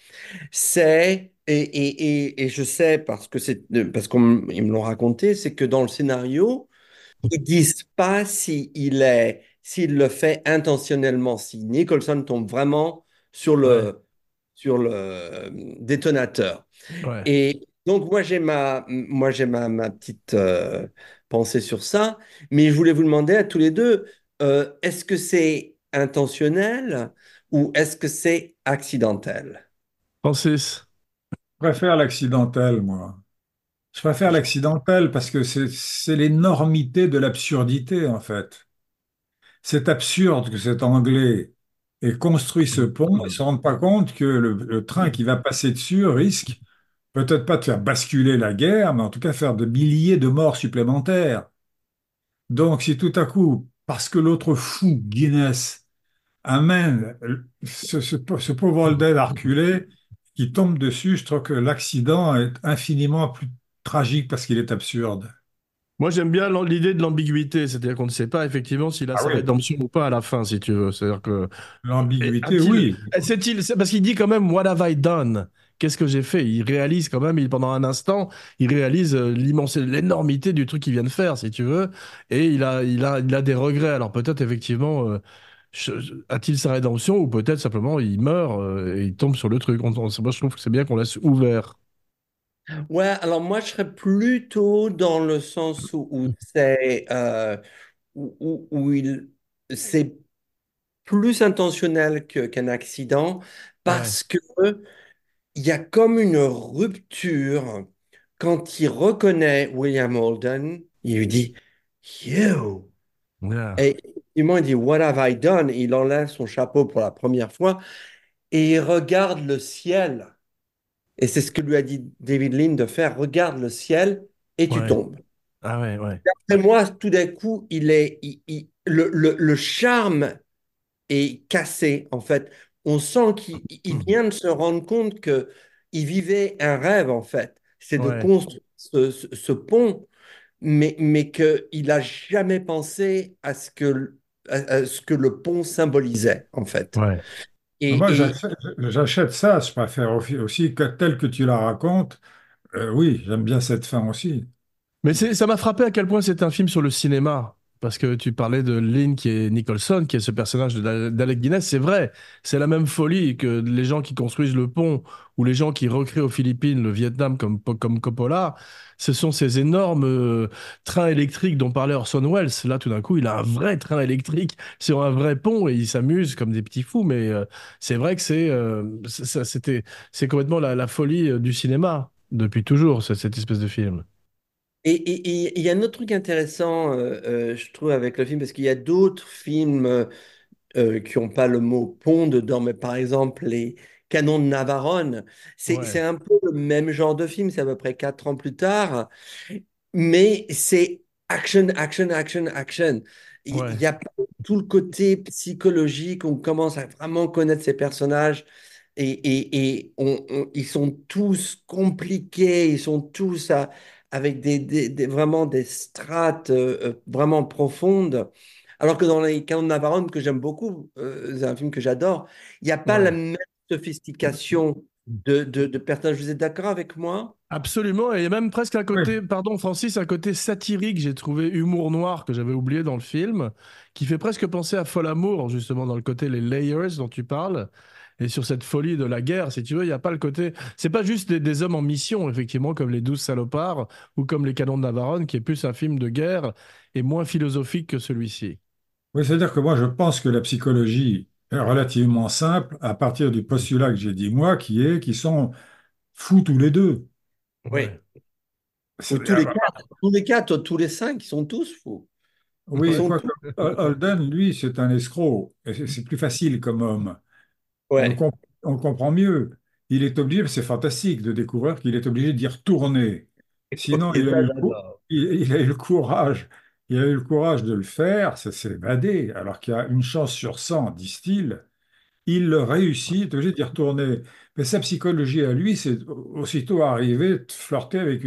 Et je sais parce qu'ils me l'ont raconté, c'est que dans le scénario, ils disent pas s'il le fait intentionnellement, si Nicholson tombe vraiment sur Ouais, le détonateur. ouais. Et donc, moi, j'ai ma petite pensée sur ça, mais je voulais vous demander à tous les deux, est-ce que c'est intentionnel ou est-ce que c'est accidentel? Francis. Je préfère l'accidentel, moi. Je préfère l'accidentel parce que c'est l'énormité de l'absurdité, en fait. C'est absurde que cet Anglais ait construit ce pont et ne se rende pas compte que le train qui va passer dessus risque peut-être pas de faire basculer la guerre, mais en tout cas faire de milliers de morts supplémentaires. Donc, si tout à coup, parce que l'autre fou, Guinness, amène ce pauvre Holden à reculer, qui tombe dessus, je trouve que l'accident est infiniment plus tragique parce qu'il est absurde. Moi, j'aime bien l'idée de l'ambiguïté, c'est-à-dire qu'on ne sait pas effectivement s'il a Ah sa oui, rédemption ou pas à la fin, si tu veux. C'est-à-dire que l'ambiguïté, a-t-il, oui. c'est parce qu'il dit quand même What have I done? Qu'est-ce que j'ai fait? Il réalise quand même, pendant un instant, il réalise l'énormité du truc qu'il vient de faire, si tu veux, et il a des regrets. Alors peut-être effectivement. A-t-il sa rédemption ou peut-être simplement il meurt et il tombe sur le truc. Moi, je trouve que c'est bien qu'on laisse ouvert. Ouais, alors moi, je serais plutôt dans le sens où c'est où c'est plus intentionnel qu'un accident Ouais, parce que il y a comme une rupture quand il reconnaît William Holden. Il lui dit You. yeah, Et effectivement, il dit What have I done? Il enlève son chapeau pour la première fois et il regarde le ciel. Et c'est ce que lui a dit David Lean de faire. Regarde le ciel et tu ouais, tombes. ah ouais, ouais, Et moi, tout d'un coup, le charme est cassé, en fait. On sent qu'il vient de se rendre compte que il vivait un rêve, en fait. C'est de ouais, construire ce pont, mais qu'il n'a jamais pensé à ce que le pont symbolisait, en fait. ouais. Moi, Et, j'achète ça, je préfère aussi que tel que tu la racontes. Oui, j'aime bien cette fin aussi. Mais ça m'a frappé à quel point c'est un film sur le cinéma. Parce que tu parlais de Lynn qui est Nicholson, qui est ce personnage d'Alec Guinness. C'est vrai, c'est la même folie que les gens qui construisent le pont ou les gens qui recréent aux Philippines le Vietnam comme Coppola. Ce sont ces énormes trains électriques dont parlait Orson Welles. Là, tout d'un coup, il a un vrai train électrique sur un vrai pont et il s'amuse comme des petits fous. Mais c'est vrai que c'est complètement la folie du cinéma depuis toujours, cette espèce de film. et il y a un autre truc intéressant, je trouve, avec le film, parce qu'il y a d'autres films qui n'ont pas le mot pont dedans, mais par exemple les Canons de Navarone, c'est Ouais. un peu le même genre de film, c'est à peu près 4 ans plus tard, mais c'est action, action, action, action. Il Ouais, y a pas tout le côté psychologique, on commence à vraiment connaître ces personnages et ils sont tous compliqués, ils sont tous avec vraiment des strates vraiment profondes. Alors que dans les Canons de Navarone, que j'aime beaucoup, c'est un film que j'adore, il n'y a pas la ouais. même sophistication de personnages. Vous êtes d'accord avec moi? Absolument. Et il y a même presque un Oui, côté, pardon Francis, un côté satirique, j'ai trouvé humour noir que j'avais oublié dans le film, qui fait presque penser à Fol Amour, justement, dans le côté les layers dont tu parles. Et sur cette folie de la guerre, si tu veux, il n'y a pas le côté. C'est pas juste des hommes en mission, effectivement, comme les 12 salopards ou comme les Canons de Navarone, qui est plus un film de guerre et moins philosophique que celui-ci. oui, c'est-à-dire que moi, je pense que la psychologie est relativement simple à partir du postulat que j'ai dit moi, qui est qu'ils sont fous tous les deux. Oui. Ouais, Ou tous les quatre, tous les cinq, ils sont tous fous. Ils Oui, sont quoique tous. Holden, lui, c'est un escroc. Et c'est plus facile comme homme. Ouais. On le comprend mieux. Il est obligé, c'est fantastique de découvrir qu'il est obligé d'y retourner. Sinon, Et ça, j'adore. il a eu le courage. Il a eu le courage de le faire, ça s'est évadé. Alors qu'il y a une chance sur 100, disent-ils. Il le réussit, il est obligé d'y retourner. Mais sa psychologie à lui, c'est aussitôt arriver de flirter avec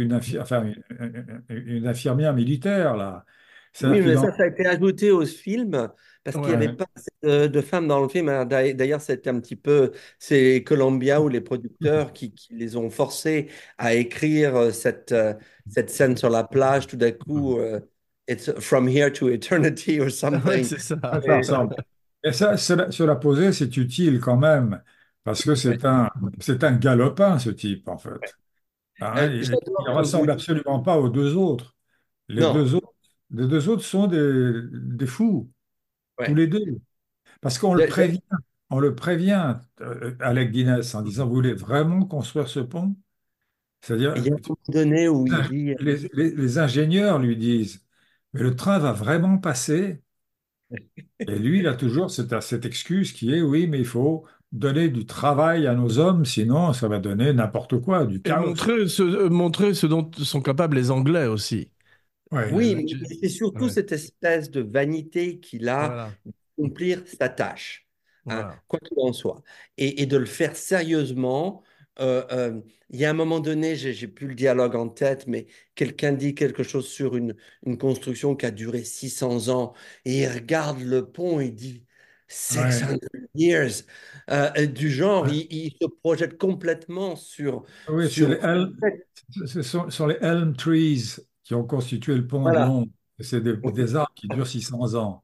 une infirmière militaire, là. Oui, C'est-à-dire qu'il mais en... ça a été ajouté au film parce qu'il n'y avait ouais, pas assez de femmes dans le film. Alors, d'ailleurs, c'était un petit peu, c'est Columbia ou les producteurs qui les ont forcés à écrire cette scène sur la plage. Tout d'un coup, it's from here to eternity or ouais, something. c'est ça. Ça ressemble. Et ça, cela posé, c'est utile quand même, parce que Ouais. c'est un galopin, ce type, en fait. Hein, il ne J'adore que vous ressemble dites. absolument pas aux deux autres. Les Non, deux autres, les deux autres sont des fous, tous ouais. les deux. Parce on le prévient, Alec Guinness, en disant, vous voulez vraiment construire ce pont? C'est-à-dire, Il y a un moment donné où il dit. les ingénieurs lui disent, mais le train va vraiment passer? Et lui, il a toujours cette excuse qui est, oui, mais il faut donner du travail à nos hommes, sinon ça va donner n'importe quoi, du Et chaos. montrer ce dont sont capables les Anglais aussi. Ouais, Oui, mais c'est surtout Ouais, cette espèce de vanité qu'il a voilà, d'accomplir sa tâche, hein, voilà. quoi qu'il en soit, et de le faire sérieusement. Il y a un moment donné, j'ai plus le dialogue en tête, mais quelqu'un dit quelque chose sur une construction qui a duré 600 ans, et il regarde le pont et il dit ouais, 600 years. Du genre, ouais. il se projette complètement Oui, c'est sur... ce sont les elm trees qui ont constitué le pont de Voilà. Londres. C'est des arbres qui durent 600 ans.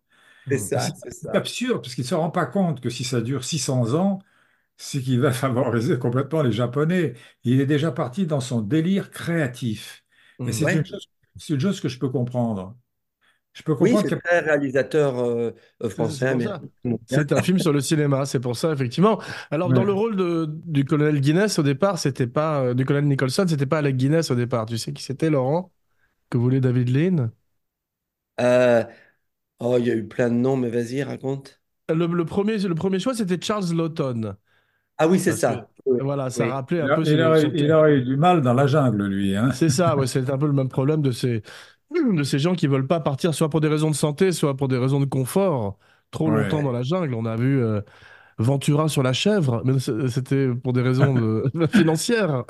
C'est Mm. ça, C'est c'est c'est ça. absurde, parce qu'il ne se rend pas compte que si ça dure 600 ans, c'est qu'il va favoriser complètement les Japonais. Il est déjà parti dans son délire créatif. Et Mm. Ouais. c'est une chose que je peux comprendre. Je peux Oui, comprendre c'est très réalisateur C'est français, pour ça. américain. C'est un film sur le cinéma, c'est pour ça, effectivement. Alors, dans le ouais. rôle du colonel Guinness, au départ, c'était pas, du colonel Nicholson, c'était pas Alec Guinness au départ. Tu sais qui c'était, Laurent? Que voulait David Lean? Euh, oh, il y a eu plein de noms, mais vas-y, raconte. Le premier choix, c'était Charles Lawton. Ah oui, c'est Parce que, ça. Oui, voilà, ça oui. rappelait Il, un a- peu il son, aurait, son il aurait eu du mal dans la jungle, lui, hein. C'est ça, ouais, c'est un peu le même problème de ces gens qui veulent pas partir, soit pour des raisons de santé, soit pour des raisons de confort, trop longtemps dans Ouais. la jungle. On a vu Ventura sur la chèvre, mais c'était pour des raisons financières.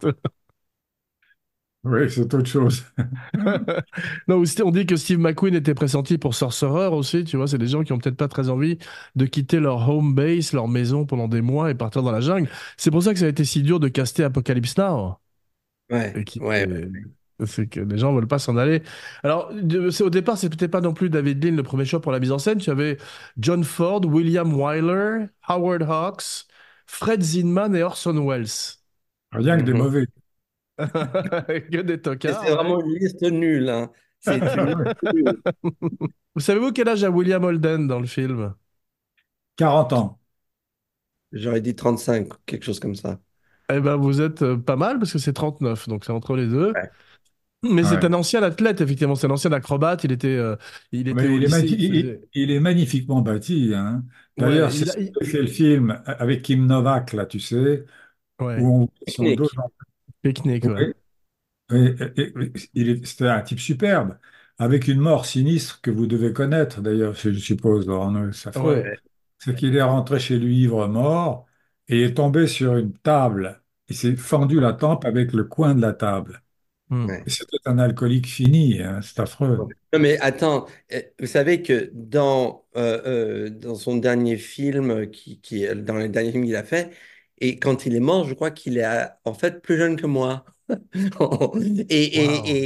Oui, c'est autre chose. Non, on dit que Steve McQueen était pressenti pour Sorcerer aussi, tu vois, c'est des gens qui ont peut-être pas très envie de quitter leur home base, leur maison pendant des mois et partir dans la jungle. C'est pour ça que ça a été si dur de caster Apocalypse Now. Ouais, Et qui, ouais, et c'est que les gens veulent pas s'en aller. Alors, au départ, c'est peut-être pas non plus David Lean le premier choix pour la mise en scène. Tu avais John Ford, William Wyler, Howard Hawks, Fred Zinman et Orson Welles. Rien que des Mhm. mauvais. Que des C'est tocards, ouais. vraiment une liste nulle, hein. C'est une liste nulle. Vous savez-vous quel âge a William Holden dans le film? 40 ans. J'aurais dit 35, quelque chose comme ça. Eh ben, vous êtes pas mal parce que c'est 39, donc c'est entre les deux. Ouais. Mais c'est Ouais. un ancien athlète, effectivement. C'est un ancien acrobate. Il était Mais au lycée. Il il- faisait. il est magnifiquement bâti, hein. D'ailleurs, Ouais, c'est ce que fait le film avec Kim Novak, là, tu sais, où ouais, on voit son dos. Technique. Oui, pique-nique, ouais. c'était un type superbe, avec une mort sinistre que vous devez connaître, d'ailleurs, je suppose, Laurent, c'est affreux. Ouais. Ouais. C'est qu'il est rentré chez lui ivre mort et est tombé sur une table. Il s'est fendu la tempe avec le coin de la table. Hmm. Ouais. Et c'était un alcoolique fini, hein, c'est affreux. Non, mais attends, vous savez que dans son dernier film, dans les derniers films qu'il a fait, et quand il est mort, je crois qu'il est en fait plus jeune que moi. Et, Waouh.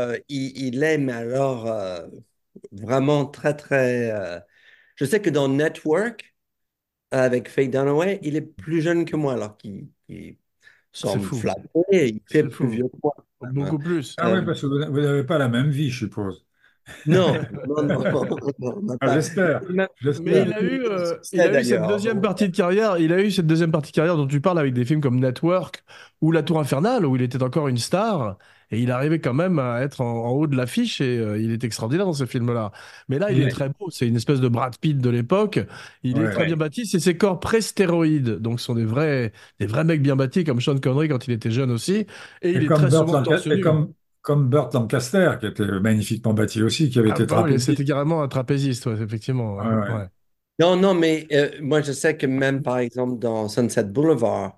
il est, mais alors, vraiment très, très. Je sais que dans Network, avec Faye Dunaway, il est plus jeune que moi, alors qu'il C'est semble fou. flatté, il fait C'est plus fou. vieux que moi, quand même, hein. Beaucoup plus. Ah Euh, oui, parce que vous n'avez pas la même vie, je suppose. non, non, non, non, on n'a Ah, pas. j'espère, Mais j'espère. il a eu, Même euh, il succès a eu cette d'ailleurs. deuxième partie de carrière. Il a eu cette deuxième partie de carrière dont tu parles avec des films comme Network ou La Tour Infernale, où il était encore une star. Et il arrivait quand même à être en haut de l'affiche et il est extraordinaire dans ce film-là. Mais là, il est Et, très beau. C'est une espèce de Brad Pitt de l'époque. Il est très ouais. bien Ouais. bâti. C'est ses corps pré-stéroïdes. Donc, ce sont des vrais mecs bien bâtis comme Sean Connery quand il était jeune aussi. Et il Et est comme très souvent torse nu. Comme Burt Lancaster, qui était magnifiquement bâti aussi, qui avait Ah été bah oui, trapéziste. c'était carrément un trapéziste, ouais, effectivement. Ouais, Ouais, ouais. ouais. Non, non, mais moi je sais que même par exemple dans Sunset Boulevard,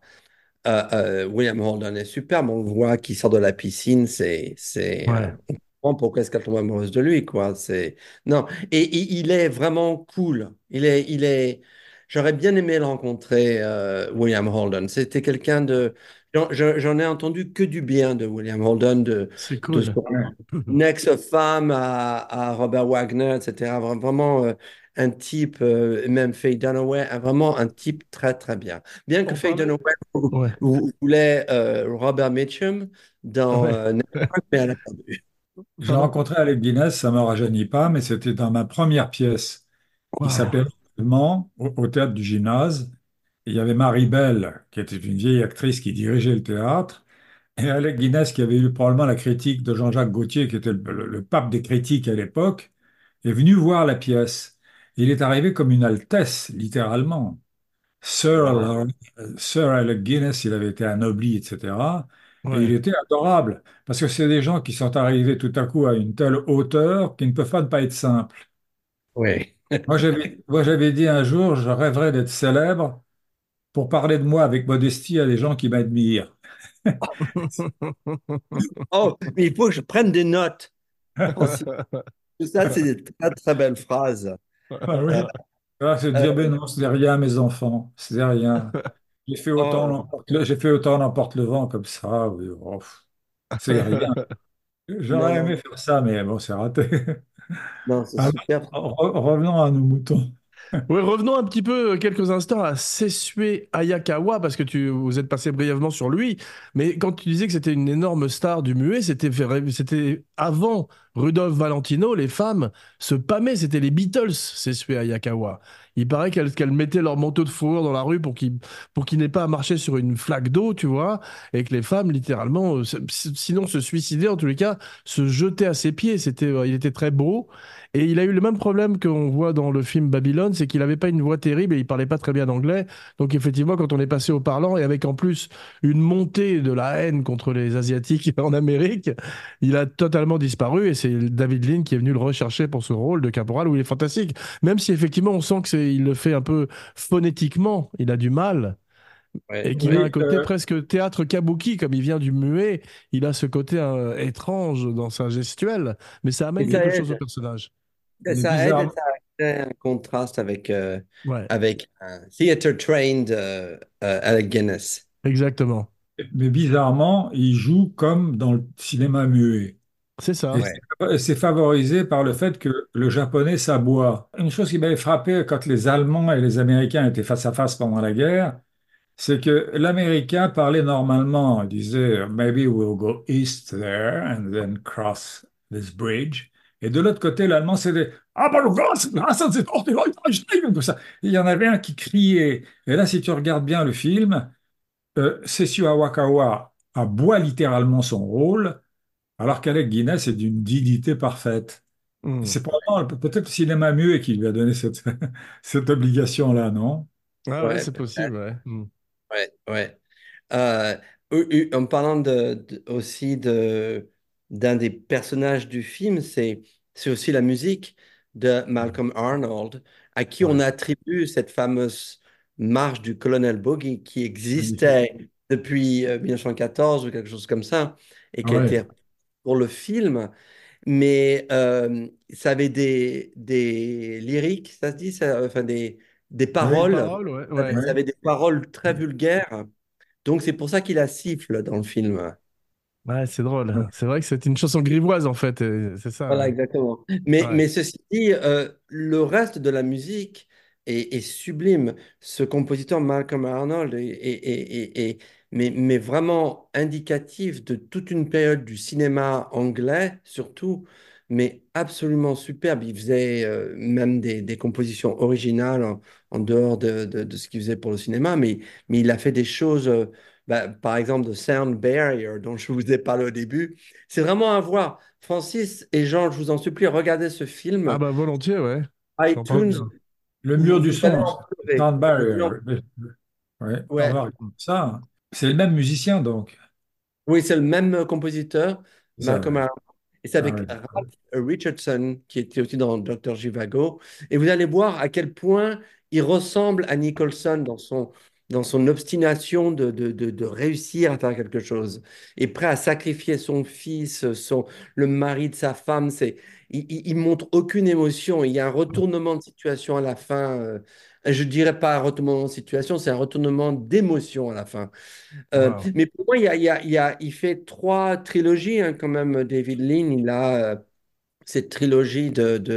William Holden est superbe. On le voit qui sort de la piscine, Ouais. on comprend pourquoi est-ce qu'elle tombe amoureuse de lui, quoi. Non, et il est vraiment cool. J'aurais bien aimé le rencontrer, William Holden. C'était quelqu'un de, j'en ai entendu que du bien de William Holden, C'est de cool. son ex-femme à Robert Wagner, etc. Vraiment un type, et même Faye Dunaway, vraiment un type très très bien. Bien que On Faye parlait. Dunaway Ouais. voulait Robert Mitchum dans Ouais. Network, mais elle a perdu. Je l'ai Pardon? rencontré avec Guinness, ça ne me rajeunit pas, mais c'était dans ma première pièce qui Waouh. s'appelait L'Enlèvement au théâtre du Gymnase. Et il y avait Marie Belle, qui était une vieille actrice qui dirigeait le théâtre, et Alec Guinness, qui avait eu probablement la critique de Jean-Jacques Gaultier, qui était le pape des critiques à l'époque, est venu voir la pièce. Il est arrivé comme une altesse, littéralement. Waouh. Sir Alec Guinness, il avait été anobli, etc. Et il Ouais. était adorable, parce que c'est des gens qui sont arrivés tout à coup à une telle hauteur qu'ils ne peuvent pas ne pas être simples. Oui. Moi, j'avais dit un jour, je rêverais d'être célèbre pour parler de moi avec modestie à des gens qui m'admirent. Oh, mais il faut que je prenne des notes aussi. Tout ça, c'est des très très belles phrases. Ah Euh, oui. Ah, c'est de euh, dire, ben non, c'est rien, mes enfants, c'est rien. oh, J'ai fait autant n'emporte le vent comme ça. Oui, oh, c'est rien. J'aurais non, aimé faire ça, mais bon, c'est raté. Non, c'est Alors, super. revenons à nos moutons. Oui, revenons un petit peu quelques instants à Sessue Hayakawa, parce que vous êtes passé brièvement sur lui, mais quand tu disais que c'était une énorme star du muet, c'était avant Rudolph Valentino, les femmes se pâmaient, c'était les Beatles, Sessue Hayakawa. Il paraît qu'elles mettaient leur manteau de fourrure dans la rue pour qu'il n'ait pas à marcher sur une flaque d'eau, tu vois, et que les femmes, littéralement, sinon se suicidaient, en tous les cas, se jetaient à ses pieds. Il était très beau. Et il a eu le même problème qu'on voit dans le film Babylone, c'est qu'il n'avait pas une voix terrible et il parlait pas très bien anglais. Donc effectivement, quand on est passé au parlant et avec en plus une montée de la haine contre les Asiatiques en Amérique, il a totalement disparu et c'est David Lean qui est venu le rechercher pour ce rôle de caporal où il est fantastique. Même si effectivement on sent que il le fait un peu phonétiquement, il a du mal. Ouais, Et qu'il a ouais. un côté presque théâtre kabuki, comme il vient du muet, il a ce côté étrange dans sa gestuelle, mais ça Et amène quelque chose au personnage. Mais ça aide, bizarrement, ça crée un contraste Ouais. avec un theater trained Alec Guinness. Exactement. mais bizarrement, il joue comme dans le cinéma muet. C'est Et ça. Ouais, c'est favorisé par le fait que le japonais s'aboie. Une chose qui m'avait frappé quand les Allemands et les Américains étaient face à face pendant la guerre, c'est que l'Américain parlait normalement. Il disait Maybe we'll go east there and then cross this bridge. Et de l'autre côté, l'Allemand, c'était Ah, bah, le comme ça. Il y en avait un qui criait. Et là, si tu regardes bien le film, Sessue Awakawa aboie littéralement son rôle, alors qu'Alec Guinness est d'une dignité parfaite. Hmm. C'est probablement peut-être le cinéma muet qui lui a donné cette, cette obligation-là, non? Ah ouais, ouais, c'est possible, ouais. Hmm. ouais, ouais. Euh, En parlant aussi d'un des personnages du film, c'est aussi la musique de Malcolm Arnold, à qui on Ouais, attribue cette fameuse marche du colonel Bogey qui magnifique. existait depuis 1914 ou quelque chose comme ça, et Ah qui a ouais, été pour le film. Mais ça avait des lyriques, ça se dit, enfin des Des oui, paroles. paroles, ouais, Ça ouais. oui. avait des paroles très vulgaires. Donc c'est pour ça qu'il la siffle dans le film. Ouais, c'est drôle. C'est vrai que c'est une chanson grivoise, en fait. C'est ça, Voilà, ouais. exactement. Ouais. Mais ceci dit, le reste de la musique est sublime. Ce compositeur Malcolm Arnold mais vraiment indicatif de toute une période du cinéma anglais, surtout, mais absolument superbe. Il faisait même des compositions originales en dehors de ce qu'il faisait pour le cinéma, mais il a fait des choses, par exemple, The Sound Barrier, dont je vous ai parlé au début. C'est vraiment à voir. Francis et Jean, je vous en supplie, regardez ce Ah film bah volontiers, ouais. J'entends iTunes, bien. Le mur du vous allez son, en pleurer. Sound Vous allez Barrier. en- Ouais, on Ouais. va regarder ça. C'est le même musicien, donc. Oui, c'est le même compositeur, C'est ça, Malcolm ouais. Arnold. Et c'est Ah avec ouais. Ralph Richardson, qui était aussi dans Dr. Zhivago. Et vous allez voir à quel point il ressemble à Nicholson dans son obstination de réussir à faire quelque chose. Et prêt à sacrifier son fils, le mari de sa femme. Il montre aucune émotion. Il y a un retournement de situation à la fin. Je dirais pas un retournement de situation, c'est un retournement d'émotion à la fin. Wow. Mais pour moi, il fait trois trilogies hein, quand même, David Lean. Il a cette trilogie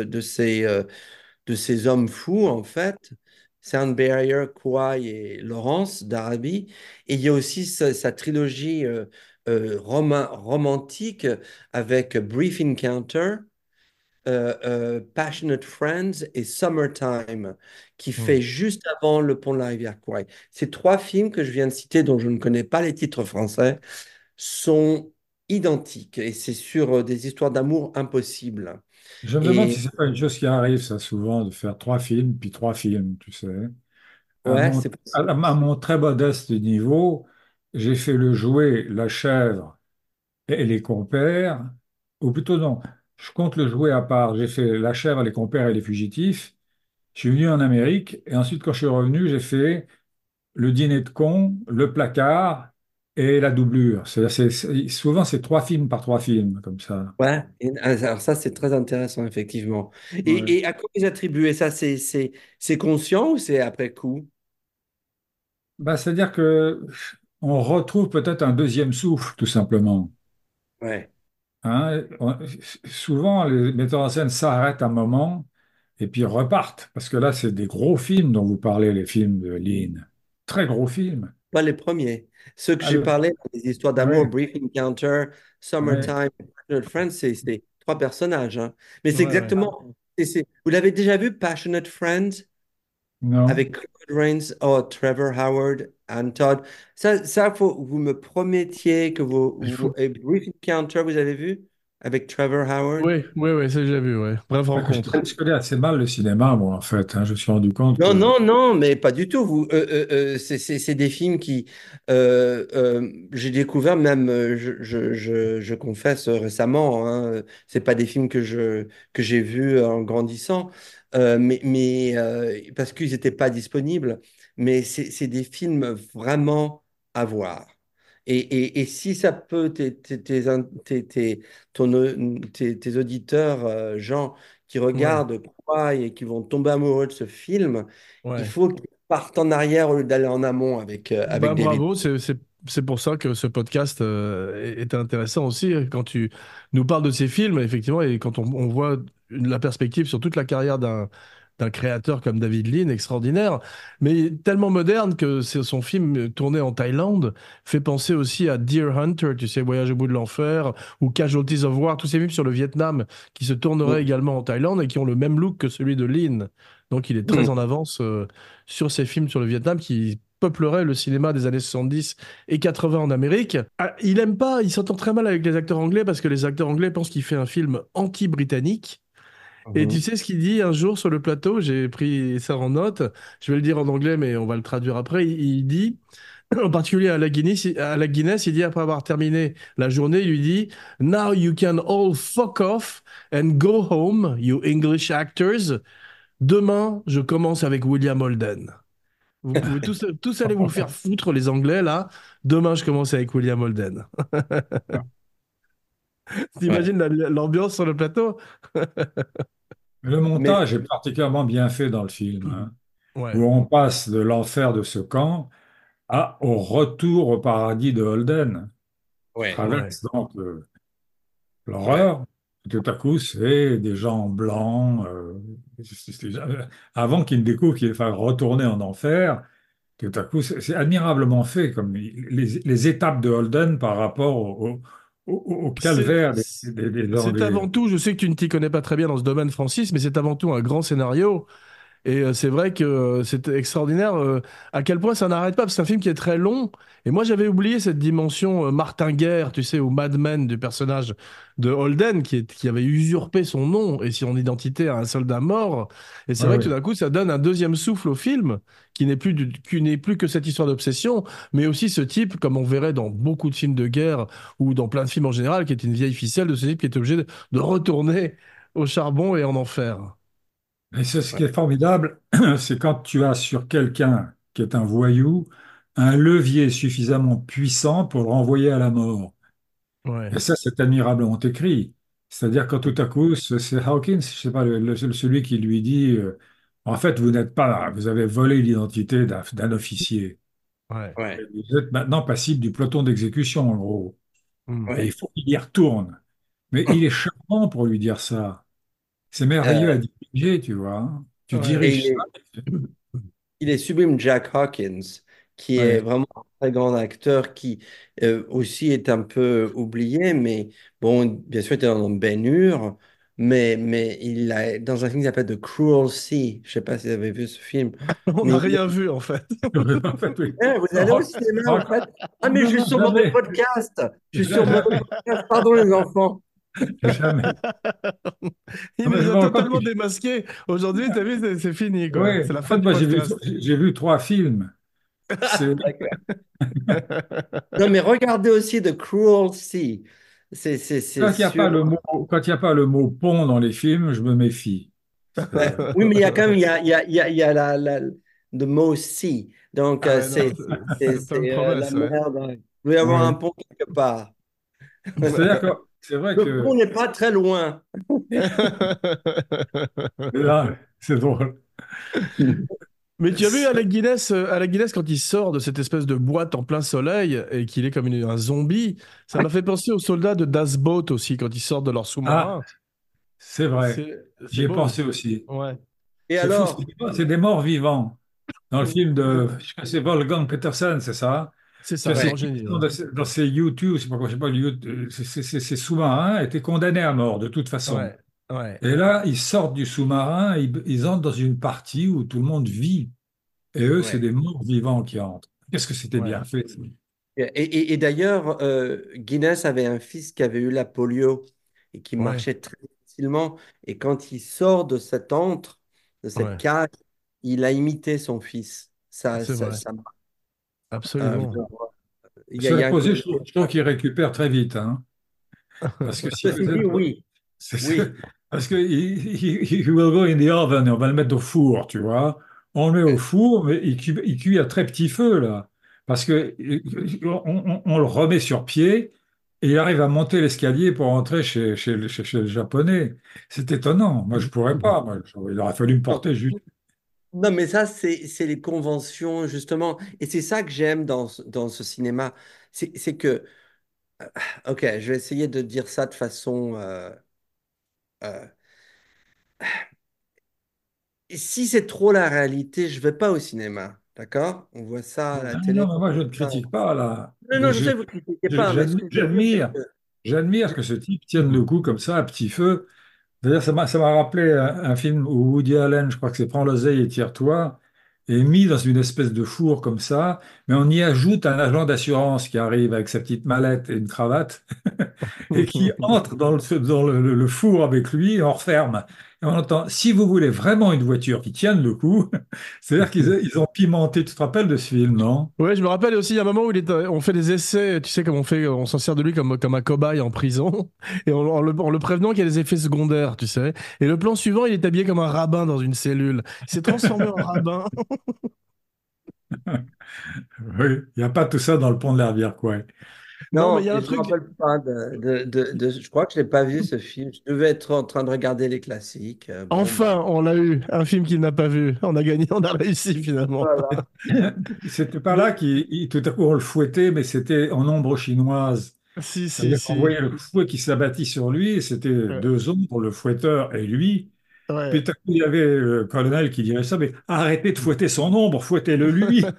de ces hommes fous, en fait. Sound Barrier, Kouai et Laurence d'Arabie. Et il y a aussi sa trilogie romantique avec Brief Encounter, Passionate Friends et Summertime, qui Hmm. fait juste avant Le Pont de la rivière Kwai. Ces trois films que je viens de citer, dont je ne connais pas les titres français, sont identiques et c'est sur des histoires d'amour impossibles. Je me demande si Et c'est pas une chose qui arrive, ça, souvent, de faire trois films, puis trois films, tu sais. ouais, c'est possible. À mon très modeste niveau, j'ai fait le jouet La chèvre et les compères, ou plutôt non, je compte le jouet à part. J'ai fait La chèvre, les compères et les fugitifs. Je suis venu en Amérique et ensuite, quand je suis revenu, j'ai fait Le dîner de con, Le placard et La doublure. Souvent, c'est trois films par trois films, comme ça. Ouais, alors ça, c'est très intéressant, effectivement. Ouais. Et à quoi vous attribuez ça? C'est conscient ou c'est après coup? Bah, c'est-à-dire que on retrouve peut-être un deuxième souffle, tout simplement. Ouais. hein. Souvent, les metteurs en scène s'arrêtent un moment et puis repartent. Parce que là, c'est des gros films dont vous parlez, les films de Lean. Très gros films. Pas les premiers. Ceux que Ah, j'ai parlé, les histoires d'amour, ouais, Brief Encounter, ouais. Summertime, Passionate Friends, c'est trois personnages, hein. Mais c'est Ouais, ouais. exactement. Vous l'avez déjà vu, Passionate Friends, Non. avec Claude Rains, oh, Trevor Howard, Anne Todd. Ça faut, vous me promettiez que Il faut... et Brief Encounter, vous avez vu, avec Trevor Howard? Oui, oui, oui, ça j'ai vu, ouais. Bref rencontre. Je connais assez mal le cinéma, moi, en fait, hein. Je me suis rendu compte Non, que. non, non, mais pas du tout. C'est des films qui, j'ai découvert même, je confesse récemment, hein, c'est pas des films que j'ai vus en grandissant, parce qu'ils n'étaient pas disponibles, mais c'est des films vraiment à voir. Et si ça peut, tes auditeurs, Jean, qui Ouais, regardent, croient et qui vont tomber amoureux de ce film, il ouais. faut qu'ils partent en arrière au lieu d'aller en amont avec Bah, David. bravo, c'est pour ça que ce podcast est intéressant aussi quand tu nous parles de ces films, effectivement, et quand on voit la perspective sur toute la carrière d'un créateur comme David Lean, extraordinaire, mais tellement moderne que son film tourné en Thaïlande fait penser aussi à Deer Hunter, tu sais, Voyage au bout de l'enfer, ou Casualties of War, tous ces films sur le Vietnam qui se tourneraient également en Thaïlande et qui ont le même look que celui de Lean. Donc il est très en Mm. avance sur ces films sur le Vietnam qui peuplerait le cinéma des années 70 et 80 en Amérique. Ah, il aime pas, il s'entend très mal avec les acteurs anglais parce que les acteurs anglais pensent qu'il fait un film anti-britannique. Et tu Mhm. sais ce qu'il dit un jour sur le plateau, j'ai pris ça en note, je vais le dire en anglais mais on va le traduire après, il dit, en particulier à la Guinness, il dit après avoir terminé la journée, il lui dit Now you can all fuck off and go home, you English actors. Demain, je commence avec William Holden. Vous pouvez tous aller vous faire foutre, les Anglais, là. Demain, je commence avec William Holden. Ouais. T'imagines l'ambiance sur le plateau? Le Mais montage est particulièrement bien fait dans le film, hein, Ouais, où on passe de l'enfer de ce camp au retour au paradis de Holden. ouais, ouais. Traverse donc ouais. l'horreur. Tout à coup, c'est des gens blancs. Avant qu'ils ne découvrent qu'il faille retourner en enfer, tout à coup, c'est admirablement fait, comme les étapes de Holden par rapport au C'est calvaire c'est avant tout, je sais que tu ne t'y connais pas très bien dans ce domaine, Francis, mais c'est avant tout un grand scénario. Et c'est vrai que c'est extraordinaire à quel point ça n'arrête pas, parce que c'est un film qui est très long. Et moi, j'avais oublié cette dimension Martin Guerre, tu sais, au Mad Men du personnage de Holden, qui avait usurpé son nom et son identité à un soldat mort. Et c'est Ah vrai que tout oui. d'un coup, ça donne un deuxième souffle au film, qui n'est plus que cette histoire d'obsession, mais aussi ce type, comme on verrait dans beaucoup de films de guerre ou dans plein de films en général, qui est une vieille ficelle de ce type qui est obligé de retourner au charbon et en enfer. Et c'est ce Ouais. qui est formidable, c'est quand tu as sur quelqu'un qui est un voyou un levier suffisamment puissant pour le renvoyer à la mort. Ouais. Et ça, c'est admirablement écrit. C'est-à-dire quand tout à coup, c'est Hawkins, je sais pas, celui qui lui dit, en fait, vous n'êtes pas, vous avez volé l'identité d'un officier. Ouais. Et Ouais. vous êtes maintenant passible du peloton d'exécution, en gros. Hmm. Et il Ouais. faut qu'il y retourne. Mais il est charmant pour lui dire ça. C'est merveilleux à Euh, diriger, tu vois, hein. Tu Ouais. et diriges ça. il est sublime, Jack Hawkins, qui est Ouais. vraiment un très grand acteur qui aussi est un peu oublié, mais bon, bien sûr, il était dans Ben-Hur, mais il a dans un film qui s'appelle The Cruel Sea. Je sais pas si vous avez vu ce film, On n'a mais rien vu en fait. En fait, oui. Vous allez au Non, cinéma en non, fait. Ah, mais je non, suis non, sur mauvais jamais, podcast. Je suis sur mauvais jamais, podcast. Pardon les enfants. jamais. Il Non, mais nous je a me rends compte que, totalement démasqués. Aujourd'hui, t'as vu, c'est fini quoi. ouais, C'est la en fin fait, du moi, podcast. j'ai vu trois films. C'est, D'accord. Non, mais regardez aussi The Cruel Sea. C'est quand il n'y a pas sur. le mot, quand il y a pas le mot pont dans les films, je me méfie. Ouais. C'est- Oui, mais il y a quand même il y a the most sea. Donc, Ah ouais, non, c'est pas une la promesse, ouais. mer. Il doit y avoir un oui. pont quelque part. C'est-à-dire que c'est vrai Le pont que n'est pas très loin. là, c'est drôle. Mais tu as vu Alec Guinness quand il sort de cette espèce de boîte en plein soleil et qu'il est comme un zombie, ça m'a fait penser aux soldats de Das Boot aussi quand ils sortent de leur Ah, sous-marin. c'est vrai. C'est J'y ai beau. pensé aussi. Ouais, Et C'est fou, alors, c'est des morts vivants. Dans le film de, je crois que c'est Wolfgang Petersen, c'est ça? c'est Tu vois, ça, ouais, grand génie. Ouais. dans ces U2, je sais pas quoi, je sais pas, ces sous-marins étaient condamnés à mort de toute façon. Ouais, ouais, Et là, ils sortent du sous-marin, ils entrent dans une partie où tout le monde vit. Et eux, c'est ouais. des morts vivants qui entrent. Qu'est-ce que c'était ouais. bien fait. Et d'ailleurs, Guinness avait un fils qui avait eu la polio et qui Ouais, marchait très difficilement. Et quand il sort de cet antre, de cette ouais, cage, il a imité son fils. c'est vrai, Euh, absolument. il y Cela a un posé, côté. je trouve qu'ils récupèrent très vite, hein. Parce que si vous Ceci êtes, dit, oui, oui. parce que he will go in the oven, on va le mettre au four, tu vois. On le met au four, mais il cuit à très petit feu, là. Parce que on le remet sur pied et il arrive à monter l'escalier pour entrer chez le Japonais. C'est étonnant. Moi, je pourrais pas. Moi, il aurait fallu me Non, porter juste. non, mais ça, c'est les conventions, justement. Et c'est ça que j'aime dans ce cinéma. C'est que, OK, je vais essayer de dire ça de façon. Euh, si c'est trop la réalité, je vais pas au cinéma. D'accord? On voit ça à la Ah non, télé. mais moi, je ne critique pas, là. Non, non, je sais, vous ne critiquez pas, mais ce que je veux dire, c'est J'admire. que. J'admire que ce type tienne le coup comme ça, à petit feu. D'ailleurs, ça m'a rappelé un film où Woody Allen, je crois que c'est Prends l'oseille et tire-toi, est mis dans une espèce de four comme ça, mais on y ajoute un agent d'assurance qui arrive avec sa petite mallette et une cravate et qui entre dans le four avec lui et on referme. Et on entend, si vous voulez vraiment une voiture qui tienne le coup, c'est-à-dire ils ont pimenté, tu te rappelles de ce film, non? Ouais, je me rappelle aussi, il y a un moment où on fait des essais, tu sais, comme on s'en sert de lui comme un cobaye en prison, et en le prévenant qu'il y a des effets secondaires, tu sais. Et le plan suivant, il est habillé comme un rabbin dans une cellule. Il s'est transformé en rabbin. Oui, il n'y a pas tout ça dans le pont de la Rivière, quoi. Non, mais il Non, y a et un je ne me truc. rappelle pas je crois que je n'ai pas vu ce film. Je devais être en train de regarder les classiques. Bon, bah, Enfin, on l'a eu, un film qu'il n'a pas vu. On a gagné, on a réussi finalement. voilà. C'était pas là Mais, tout à coup on le fouettait, mais c'était en ombre chinoise. Si, si, C'est-à-dire qu'on si. voyait le fouet qui s'abattit sur lui, et c'était Ouais. deux ombres, le fouetteur et lui. Puis Ouais. tout à coup, il y avait le colonel qui dirait ça, mais arrêtez de fouetter son ombre, fouettez-le lui.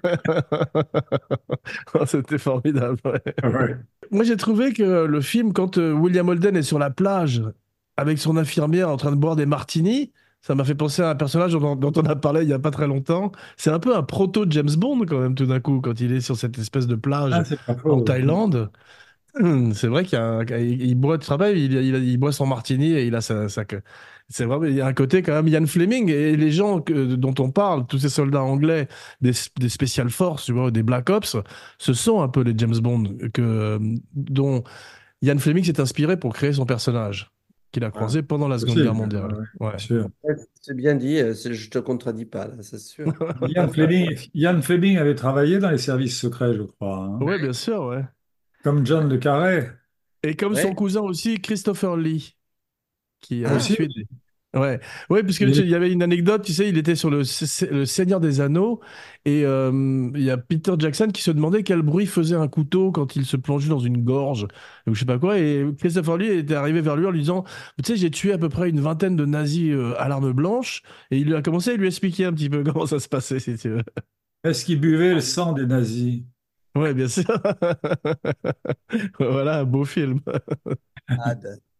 Oh, c'était formidable. Ouais. Ouais. Moi, j'ai trouvé que le film, quand William Holden est sur la plage avec son infirmière en train de boire des martinis, ça m'a fait penser à un personnage dont on a parlé il y a pas très longtemps. C'est un peu un proto James Bond quand même tout d'un coup quand il est sur cette espèce de plage Ah, c'est pas en faux. Thaïlande. C'est vrai il boit, tu te rappelles, il boit son martini et il a c'est vrai, il y a un côté quand même Ian Fleming et les gens dont on parle, tous ces soldats anglais des Special Forces, tu vois, des Black Ops, ce sont un peu les James Bond dont Ian Fleming s'est inspiré pour créer son personnage qu'il a ah, croisé pendant la Seconde Guerre Possible, mondiale. ouais, Ouais. bien sûr. ouais, c'est bien dit, je te contredis pas, là, c'est sûr. Ian Fleming avait travaillé dans les services secrets, je crois, hein. Ouais, bien sûr, ouais. Comme John le Carré Et comme son Ouais. cousin aussi, Christopher Lee, qui Ah, aussi. ensuite. Ouais, ouais, parce que Il il y avait une anecdote, tu sais, il était sur le Seigneur des Anneaux et il y a Peter Jackson qui se demandait quel bruit faisait un couteau quand il se plongeait dans une gorge ou je sais pas quoi. Et Christopher Lee était arrivé vers lui en lui disant, tu sais, j'ai tué à peu près une vingtaine de nazis à l'arme blanche et il a commencé à lui expliquer un petit peu comment ça se passait, si tu veux. est-ce qu'il buvait le sang des nazis? Ouais, bien sûr. Voilà, un beau film. ah,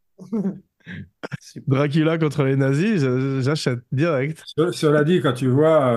super. Dracula contre les nazis, j'achète direct. Cela dit, quand tu vois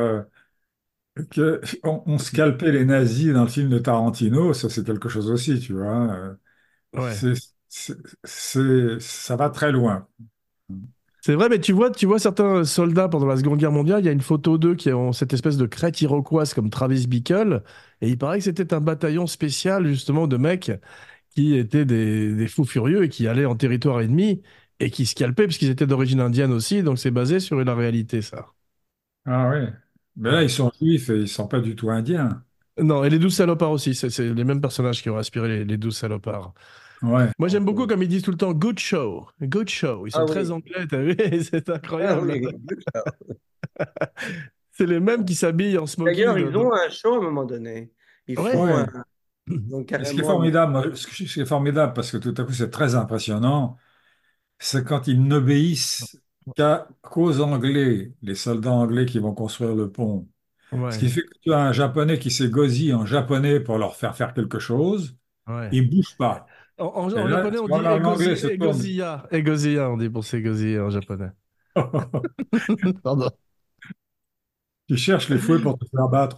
on scalpait les nazis dans le film de Tarantino, ça c'est quelque chose aussi, tu vois. Ouais. C'est, ça va très loin. C'est vrai, mais tu vois certains soldats pendant la Seconde Guerre mondiale, il y a une photo d'eux qui ont cette espèce de crête iroquoise comme Travis Bickle, et il paraît que c'était un bataillon spécial justement de mecs qui étaient des fous furieux et qui allaient en territoire ennemi et qui scalpaient parce qu'ils étaient d'origine indienne aussi, donc c'est basé sur la réalité ça. Ah oui. Mais là, Ouais. ils sont juifs et ils sont pas du tout indiens. Non, et les 12 salopards aussi, c'est les mêmes personnages qui ont inspiré les 12 salopards. Ouais. Moi j'aime beaucoup comme ils disent tout le temps good show, good show. Ils sont Ah très oui, anglais, t'as vu? C'est ah incroyable. oui. C'est les mêmes qui s'habillent en smoking. D'ailleurs, ils ont un show à un moment donné. Ils Ouais. font Ouais. donc Et ce qui est carrément. formidable, ce qui est formidable, parce que tout à coup c'est très impressionnant, c'est quand ils n'obéissent qu'aux Anglais, les soldats anglais qui vont construire le pont. Ce qui Ouais. fait que tu as un Japonais qui s'égosille en japonais pour leur faire faire quelque chose, Ouais. il ne bouge pas. Et En là, à japonais, ce on dit moment-là, l'anglais se tourne. egoziya. Egoziya, on dit pour s'égosiller en japonais. Pardon. Tu cherches les fouets pour te faire battre.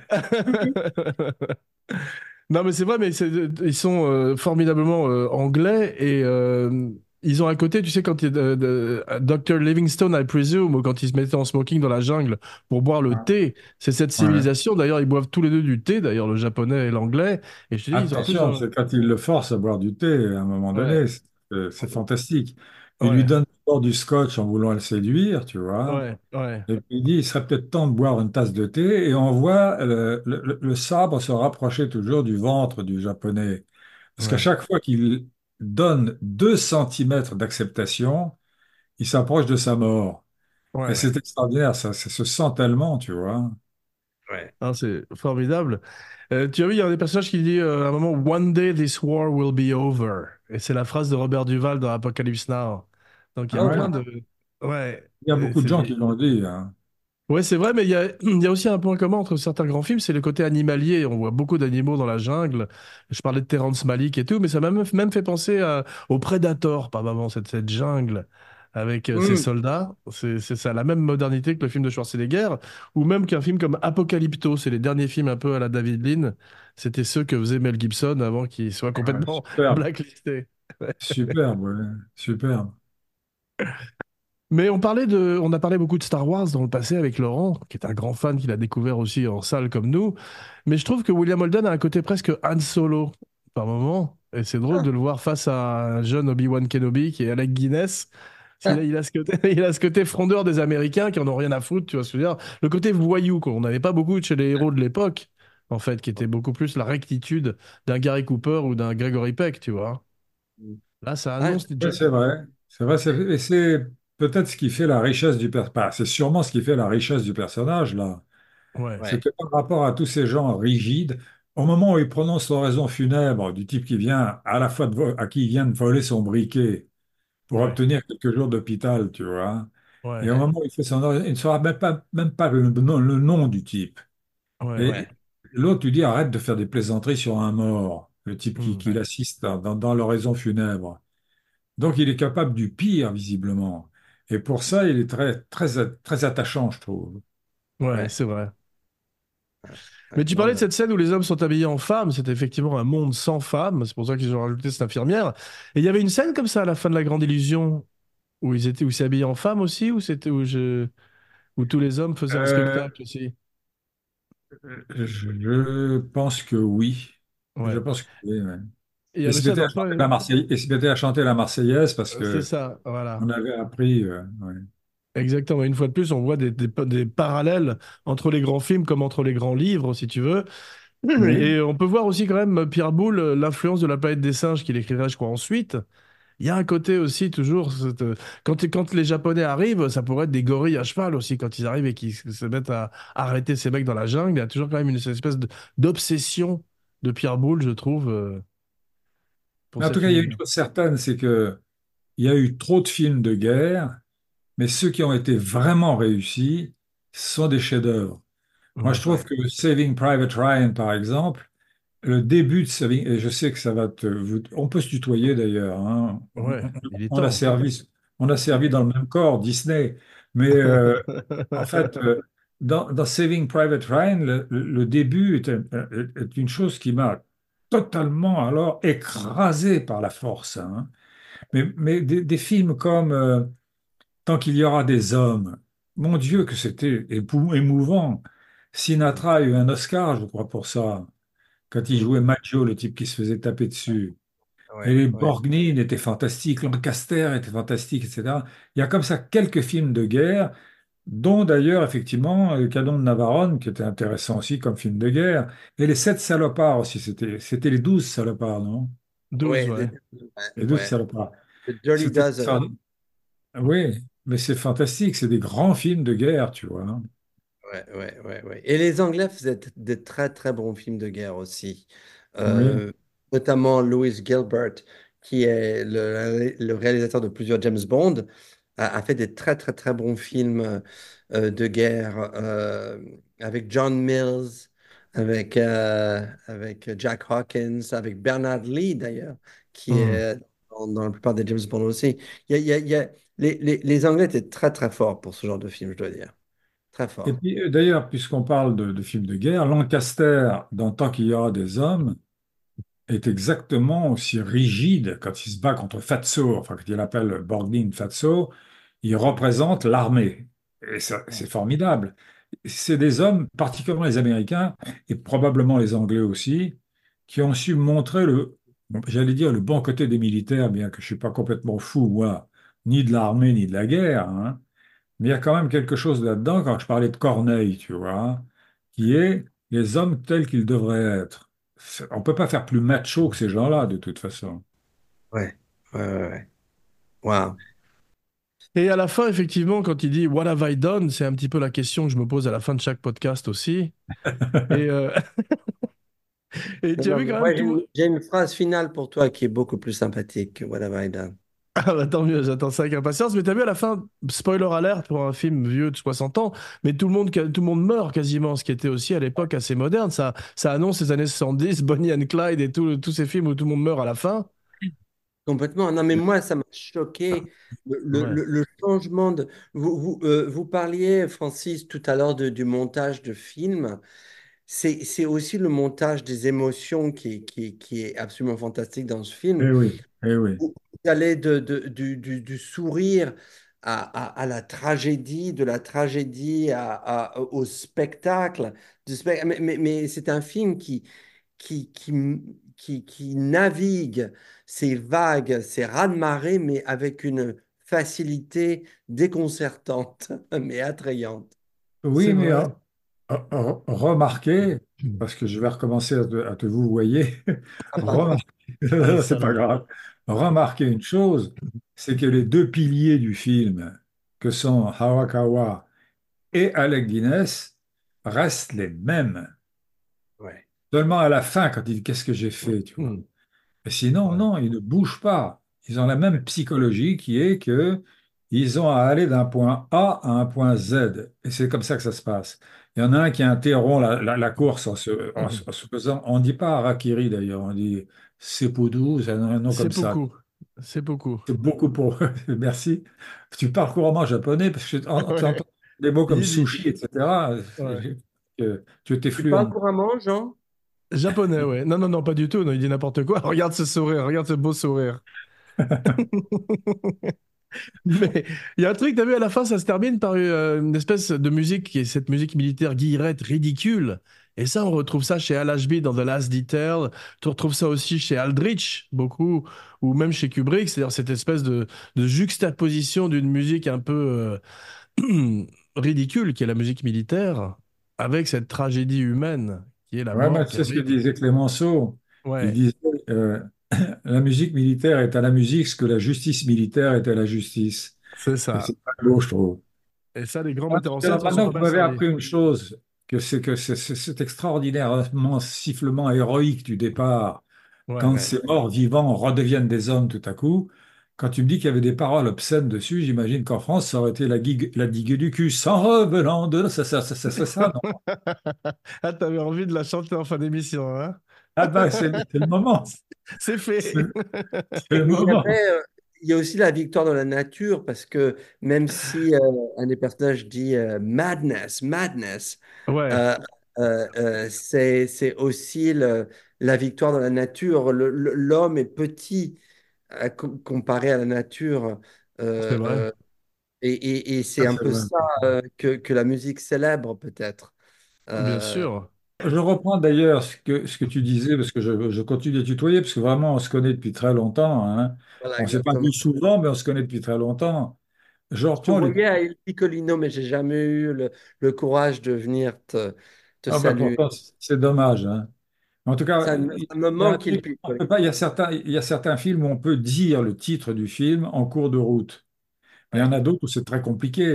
Non, mais c'est vrai, mais ils sont formidablement anglais et ils ont un côté, tu sais, quand Dr. Livingstone, I presume, ou quand ils se mettaient en smoking dans la jungle pour boire le thé, c'est cette Ouais. civilisation. D'ailleurs, ils boivent tous les deux du thé, d'ailleurs, le japonais et l'anglais. Et je te dis, ils ont plus Attention, un. c'est quand il le force à boire du thé, à un moment Ouais, donné, c'est fantastique. Il lui ouais, donne d'abord du scotch en voulant le séduire, tu vois. ouais, ouais, Et puis il dit, il serait peut-être temps de boire une tasse de thé, et on voit le sabre se rapprocher toujours du ventre du japonais. Parce qu'à ouais, chaque fois qu'il donne 2 centimètres d'acceptation, il s'approche de sa mort. Et ouais. c'est extraordinaire, ça se sent tellement, tu vois. Ouais. Hein, c'est formidable. Tu as vu, il y a un des personnages qui dit à un moment, One day this war will be over. Et c'est la phrase de Robert Duval dans Apocalypse Now. Donc il y Ah a ouais, plein de. Ouais. il y a beaucoup de gens qui l'ont dit, hein. Ouais, c'est vrai, mais il y a aussi un point commun entre certains grands films, c'est le côté animalier. On voit beaucoup d'animaux dans la jungle. Je parlais de Terrence Malick et tout, mais ça m'a même fait penser au Predator, par moment, cette jungle avec ses Hmm. soldats. C'est ça, la même modernité que le film de Schwarzenegger, ou même qu'un film comme Apocalypto. C'est les derniers films un peu à la David Lean. C'était ceux que faisait Mel Gibson avant qu'il soit Ouais, complètement superbe, blacklisté. superbe, ouais, superbe. Mais on a parlé beaucoup de Star Wars dans le passé avec Laurent, qui est un grand fan, qui l'a découvert aussi en salle comme nous. Mais je trouve que William Holden a un côté presque Han Solo par moment. Et c'est drôle de le voir face à un jeune Obi-Wan Kenobi qui est Alec Guinness. Il a ce côté, il a ce côté frondeur des Américains qui en ont rien à foutre, tu vois ce que je veux dire. Le côté voyou qu'on n'avait pas beaucoup chez les héros de l'époque, en fait, qui était beaucoup plus la rectitude d'un Gary Cooper ou d'un Gregory Peck, tu vois. Là, ça Ah, annonce Oui, c'est vrai. C'est vrai, et c'est peut-être ce qui fait la richesse du personnage. C'est sûrement ce qui fait la richesse du personnage, là. ouais, C'est ouais. que par rapport à tous ces gens rigides, au moment où il prononce l'oraison funèbre du type qui vient à la fois à qui il vient de voler son briquet pour ouais, obtenir quelques jours d'hôpital, tu vois, et au ouais, moment où il fait son oraison, il ne saura même pas le nom du type. ouais. Et Ouais. l'autre, tu dis, arrête de faire des plaisanteries sur un mort, le type qui Ouais. l'assiste dans l'oraison funèbre. Donc, il est capable du pire, visiblement. Et pour ça, il est très, très, très attachant, je trouve. Ouais, Ouais. c'est vrai. Ouais. Mais tu Non, parlais de non. cette scène où les hommes sont habillés en femmes, c'était effectivement un monde sans femmes, c'est pour ça qu'ils ont rajouté cette infirmière. Et il y avait une scène comme ça à la fin de La Grande Illusion, où ils s'habillaient en femmes aussi, où tous les hommes faisaient un Euh, spectacle aussi. je pense que oui. Je Ouais. pense que oui, ouais. Et il y Et avait se ça mettait dans à chanter la Marseillaise, et se mettait à chanter la Marseillaise parce C'est que ça, voilà. on avait appris. Ouais. Exactement. Une fois de plus, on voit des parallèles entre les grands films comme entre les grands livres, si tu veux. Oui. Et on peut voir aussi quand même Pierre Boulle, l'influence de La planète des singes qu'il écrirait, je crois, ensuite. Il y a un côté aussi toujours, quand les Japonais arrivent, ça pourrait être des gorilles à cheval aussi, quand ils arrivent et qu'ils se mettent à arrêter ces mecs dans la jungle. Il y a toujours quand même une espèce d'obsession de Pierre Boulle, je trouve, pour Mais en tout cet cas, il y a une univers. chose certaine, c'est que il y a eu trop de films de guerre, mais ceux qui ont été vraiment réussis sont des chefs-d'œuvre. Moi, je Ouais, trouve Ouais. que Saving Private Ryan, par exemple, le début de Saving, et je sais que ça va on peut se tutoyer d'ailleurs, hein. ouais, il est On a temps. servi, on a servi dans le même corps, Disney. Mais en fait, dans Saving Private Ryan, le début est une chose qui m'a totalement alors écrasé par la force, hein. Mais des films comme Tant qu'il y aura des hommes, mon Dieu, que c'était émouvant. Sinatra a eu un Oscar, je crois, pour ça, quand il Mm. jouait Maggio, le type qui se faisait taper dessus. Et Ouais. les Ouais. Borgnine étaient fantastiques, Lancaster était fantastique, etc. Il y a comme ça quelques films de guerre, dont d'ailleurs, effectivement, le Canon de Navarone, qui était intéressant aussi comme film de guerre, et les Sept salopards aussi, c'était les 12 salopards, non? 12, Ouais. ouais. Ouais. Les douze Ouais. salopards. The Dirty C'était Dozen. oui, mais c'est fantastique, c'est des grands films de guerre, tu vois, hein. Ouais. Et les Anglais faisaient de très, très bons films de guerre aussi. Oui. Euh, Notamment Louis Gilbert, qui est le réalisateur de plusieurs James Bond, a fait des très, très, très bons films de guerre avec John Mills, avec Jack Hawkins, avec Bernard Lee d'ailleurs, qui Hmm. est dans la plupart des James Bond aussi. Les Anglais étaient très, très forts pour ce genre de film, je dois dire. Très Et forts. puis, d'ailleurs, puisqu'on parle de films de guerre, Lancaster, dans Tant qu'il y aura des hommes, est exactement aussi rigide quand il se bat contre Fatso, enfin, quand il appelle Borgnine Fatso, il représente l'armée. Et ça, c'est formidable. C'est des hommes, particulièrement les Américains, et probablement les Anglais aussi, qui ont su montrer j'allais dire, le bon côté des militaires, bien que je ne suis pas complètement fou, moi, ni de l'armée, ni de la guerre, hein. Mais il y a quand même quelque chose là-dedans, quand je parlais de Corneille, tu vois, qui est les hommes tels qu'ils devraient être. On ne peut pas faire plus macho que ces gens-là, de toute façon. Ouais, ouais. Wow. Et à la fin, effectivement, quand il dit What have I done? C'est un petit peu la question que je me pose à la fin de chaque podcast aussi. Et, et Non, tu as non, vu mais quand moi, même tout. j'ai une phrase finale pour toi qui est beaucoup plus sympathique que What have I done? Ah bah, tant mieux, j'attends ça avec impatience. Mais t'as vu à la fin, spoiler alert pour un film vieux de 60 ans, mais tout le monde meurt quasiment, ce qui était aussi à l'époque assez moderne. Ça annonce les années 70, Bonnie and Clyde et tous ces films où tout le monde meurt à la fin. Complètement. Non, mais moi, ça m'a choqué Ouais. le changement de. Vous parliez, Francis, tout à l'heure du montage de films. C'est aussi le montage des émotions qui est absolument fantastique dans ce film. Eh oui, eh oui. Vous allez du sourire à la tragédie, de la tragédie au spectacle. Mais c'est un film qui, qui, qui navigue ces vagues, ces raz-de-marée, mais avec une facilité déconcertante, mais attrayante. Oui, C'est mais vrai. remarquez, parce que je vais recommencer à te vouvoyer, Ah, pardon. remarquez, Ah, c'est pas salaud. grave, remarquez une chose, c'est que les deux piliers du film, que sont Hawakawa et Alec Guinness, restent les mêmes. Ouais. Seulement à la fin, quand il dit qu'est-ce que j'ai fait, tu vois. Hmm. Et sinon, Ouais. non, ils ne bougent pas. Ils ont la même psychologie qui est que ils ont à aller d'un point A à un point Z. Et c'est comme ça que ça se passe. Il y en a un qui interrompt la course en se faisant, on ne dit pas harakiri d'ailleurs, on dit seppuku, c'est un nom C'est comme ça. beaucoup. C'est beaucoup. C'est beaucoup pour merci. Tu parles couramment japonais parce que tu Ouais. entends des mots comme Yiddish. sushi, etc. Ouais. Tu étais Tu parles fluent. couramment, Jean? Japonais, ouais. Non, non, non, pas du tout. Non, il dit n'importe quoi. Regarde ce sourire, regarde ce beau sourire. Mais il y a un truc, t'as vu, à la fin, ça se termine par une espèce de musique qui est cette musique militaire guillerette ridicule. Et ça, on retrouve ça chez Al Ashby dans The Last Detail. Tu retrouves ça aussi chez Aldrich, beaucoup, ou même chez Kubrick. C'est-à-dire cette espèce de juxtaposition d'une musique un peu ridicule, qui est la musique militaire, avec cette tragédie humaine, qui est la Ouais, mort mais qui c'est ce que arrive. disait Clémenceau. Il Ouais, disait euh, la musique militaire est à la musique ce que la justice militaire est à la justice. c'est Et ça. c'est pas beau, je trouve. Et ça, les grands En metteurs tout en cas, scène s'en sont maintenant, pas vous mal m'avez servis. appris une chose, que cet extraordinairement sifflement héroïque du départ, Ouais, quand ouais. ces morts vivants redeviennent des hommes tout à coup. Quand tu me dis qu'il y avait des paroles obscènes dessus, j'imagine qu'en France, ça aurait été la digue du cul, sans revenant de là, ça, non? Ah, t'avais envie de la chanter en fin d'émission, hein? Ah ben, c'est le moment. C'est C'est fait. c'est le Mais moment. il y a aussi la victoire de la nature, parce que même si un des personnages dit madness, madness, Ouais, euh, c'est aussi la victoire de la nature. L'homme est petit comparé à la nature. c'est euh, vrai. euh, et Ah, c'est un c'est peu vrai. ça que la musique célèbre, peut-être. Bien Euh, sûr. Je reprends d'ailleurs ce que tu disais, parce que je continue de tutoyer, parce que vraiment, on se connaît depuis très longtemps, hein. voilà, On ne s'est pas exactement. vu souvent, mais on se connaît depuis très longtemps. Je Je te reprends le... voyais à Il Piccolino, mais j'ai jamais eu le courage de venir te Ah ben saluer. pourtant, c'est dommage, hein. En tout cas, Ça me il y a un manque Il truc, on peut Piccolino. pas, il y a certains films où on peut dire le titre du film en cours de route. Mais il y en Ouais. a d'autres où c'est très compliqué.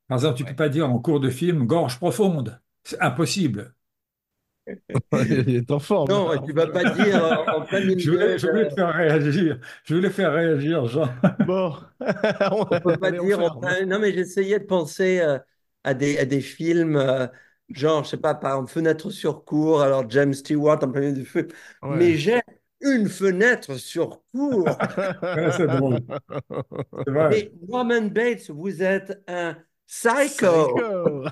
Par exemple, tu peux Ouais. pas dire en cours de film gorge profonde. C'est impossible. Il est en forme. Non, et tu vas pas dire en plein milieu Je voulais te faire réagir. Je voulais faire réagir, Jean. Bon, on peut pas allez, on dire ferme. non, mais j'essayais de penser à des films, genre, je sais pas, par exemple, Fenêtre sur cour, alors James Stewart en plein milieu du feu. Mais Ouais. j'ai une fenêtre sur cour. Ouais, c'est drôle. C'est vrai. Mais Norman Bates, vous êtes un psycho. Psycho.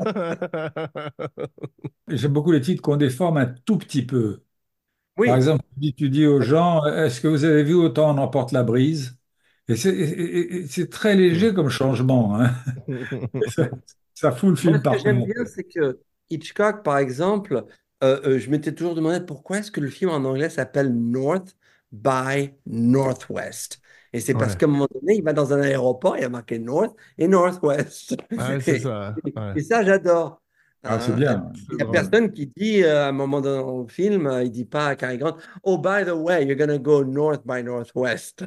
J'aime beaucoup les titres qu'on déforme un tout petit peu. Par Oui, exemple, tu dis aux gens, est-ce que vous avez vu Autant en emporte la brise? Et c'est très léger comme changement, hein. Et ça fout le moi, film ce que par j'aime terre. bien, c'est que Hitchcock, par exemple, je m'étais toujours demandé pourquoi est-ce que le film en anglais s'appelle North by Northwest. Et c'est parce Ouais. qu'à un moment donné, il va dans un aéroport, il y a marqué North et Northwest. Ouais, c'est Et, ça. Ouais. et ça, j'adore. Ah, c'est Et bien. il C'est n'y a drôle. personne qui dit à un moment dans le film, il dit pas à Cary Grant, Oh, by the way, you're gonna go North by Northwest.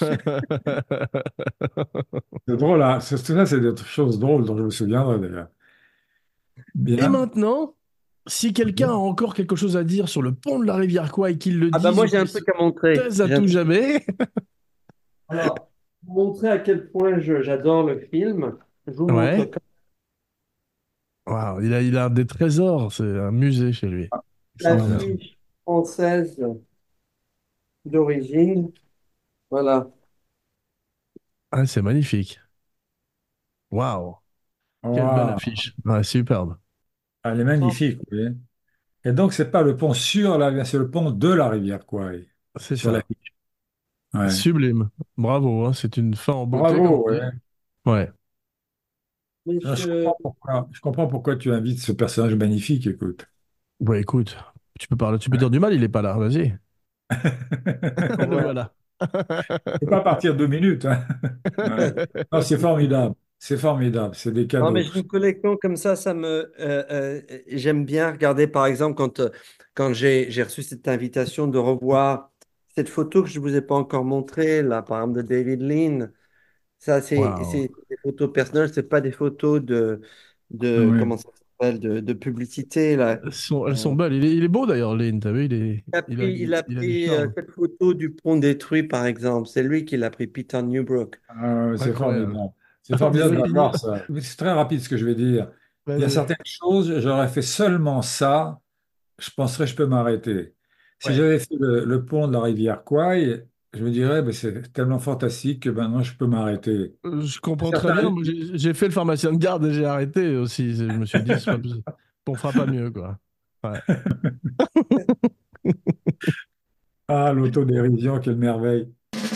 C'est drôle, hein. Ça, c'est des choses drôles dont je me souviendrai d'ailleurs. Et Bien. maintenant, si quelqu'un a Oui. encore quelque chose à dire sur le pont de la rivière Kwai, qu'il le Ah ben dise moi, ou j'ai un qu'il se truc à montrer. taise à tout jamais. Alors, pour montrer à quel point j'adore le film, je vous montre Ouais. Waouh, il a des trésors. C'est un musée chez lui. Extraordinaire. l'affiche française d'origine. Voilà. Ah, c'est magnifique. Waouh, quelle belle Wow. affiche. Ouais, superbe. Elle est magnifique, oui. Et donc, c'est pas le pont sur la rivière, c'est le pont de la rivière Kouai, C'est sur la ça. fiche. Ouais. Sublime. Bravo, hein. C'est une fin en beauté, comme Bravo, on ouais. dit. Ouais. Monsieur, Je comprends pourquoi tu invites ce personnage magnifique, écoute. Bon, écoute, tu peux parler, tu peux dire du mal, il est pas là. Vas-y. Le voilà. voilà. Faut pas partir 2 minutes, hein. Ouais. Non, c'est formidable. C'est formidable. C'est des Non, mais cadeaux. j'ai une collection comme ça j'aime bien regarder, par exemple, quand j'ai reçu cette invitation de revoir cette photo que je ne vous ai pas encore montrée, là, par exemple, de David Lean. Ça, Waouh. c'est des photos personnelles, c'est pas des photos Oui. comment ça s'appelle, de publicité, là. Elles sont Euh, belles. Il est beau d'ailleurs, Lynn. T'as vu, il a il a du pris charme. cette photo du pont détruit, par exemple. C'est lui qui l'a pris, Peter Newbrook. C'est Incroyable. formidable. C'est Vous formidable avez fini? d'avoir ça. Mais c'est très rapide ce que je vais dire. Il y a Vas-y. certaines choses, j'aurais fait seulement ça, je penserais je peux m'arrêter. Si Ouais. j'avais fait le pont de la rivière Kouai, je me dirais, ben, c'est tellement fantastique que maintenant je peux m'arrêter. Je comprends très bien. Certains, Moi, j'ai fait le pharmacien de garde et j'ai arrêté aussi. Je me suis dit, on fera pas mieux, quoi. Ouais. ah, l'autodérision, quelle merveille.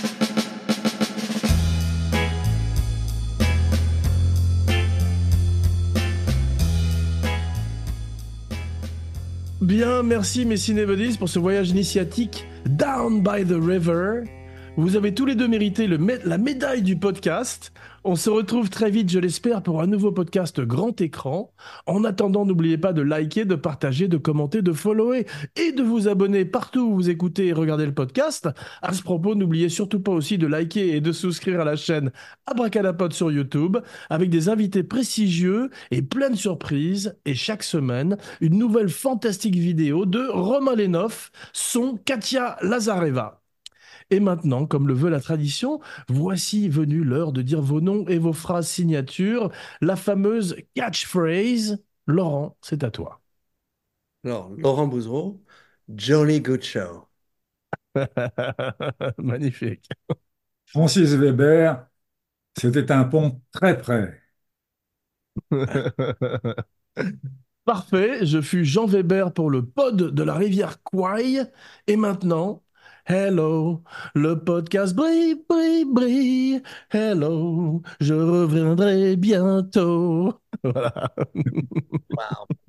Bien, merci mes cinébodies pour ce voyage initiatique Down by the River. Vous avez tous les deux mérité la médaille du podcast. On se retrouve très vite, je l'espère, pour un nouveau podcast grand écran. En attendant, n'oubliez pas de liker, de partager, de commenter, de follower et de vous abonner partout où vous écoutez et regardez le podcast. À ce propos, n'oubliez surtout pas aussi de liker et de souscrire à la chaîne Abracadapod sur YouTube avec des invités prestigieux et plein de surprises. Et chaque semaine, une nouvelle fantastique vidéo de Romain Lenoff, son Katia Lazareva. Et maintenant, comme le veut la tradition, voici venue l'heure de dire vos noms et vos phrases signatures, la fameuse catchphrase. Laurent, c'est à toi. Alors, Laurent Bouzreau, Jolly Good Show. Magnifique. Francis Weber, c'était un pont très près. Parfait, je fus Jean Weber pour le pod de la rivière Kwai. Et maintenant, hello, le podcast brille, brille, brille. Hello, je reviendrai bientôt. Voilà. Wow.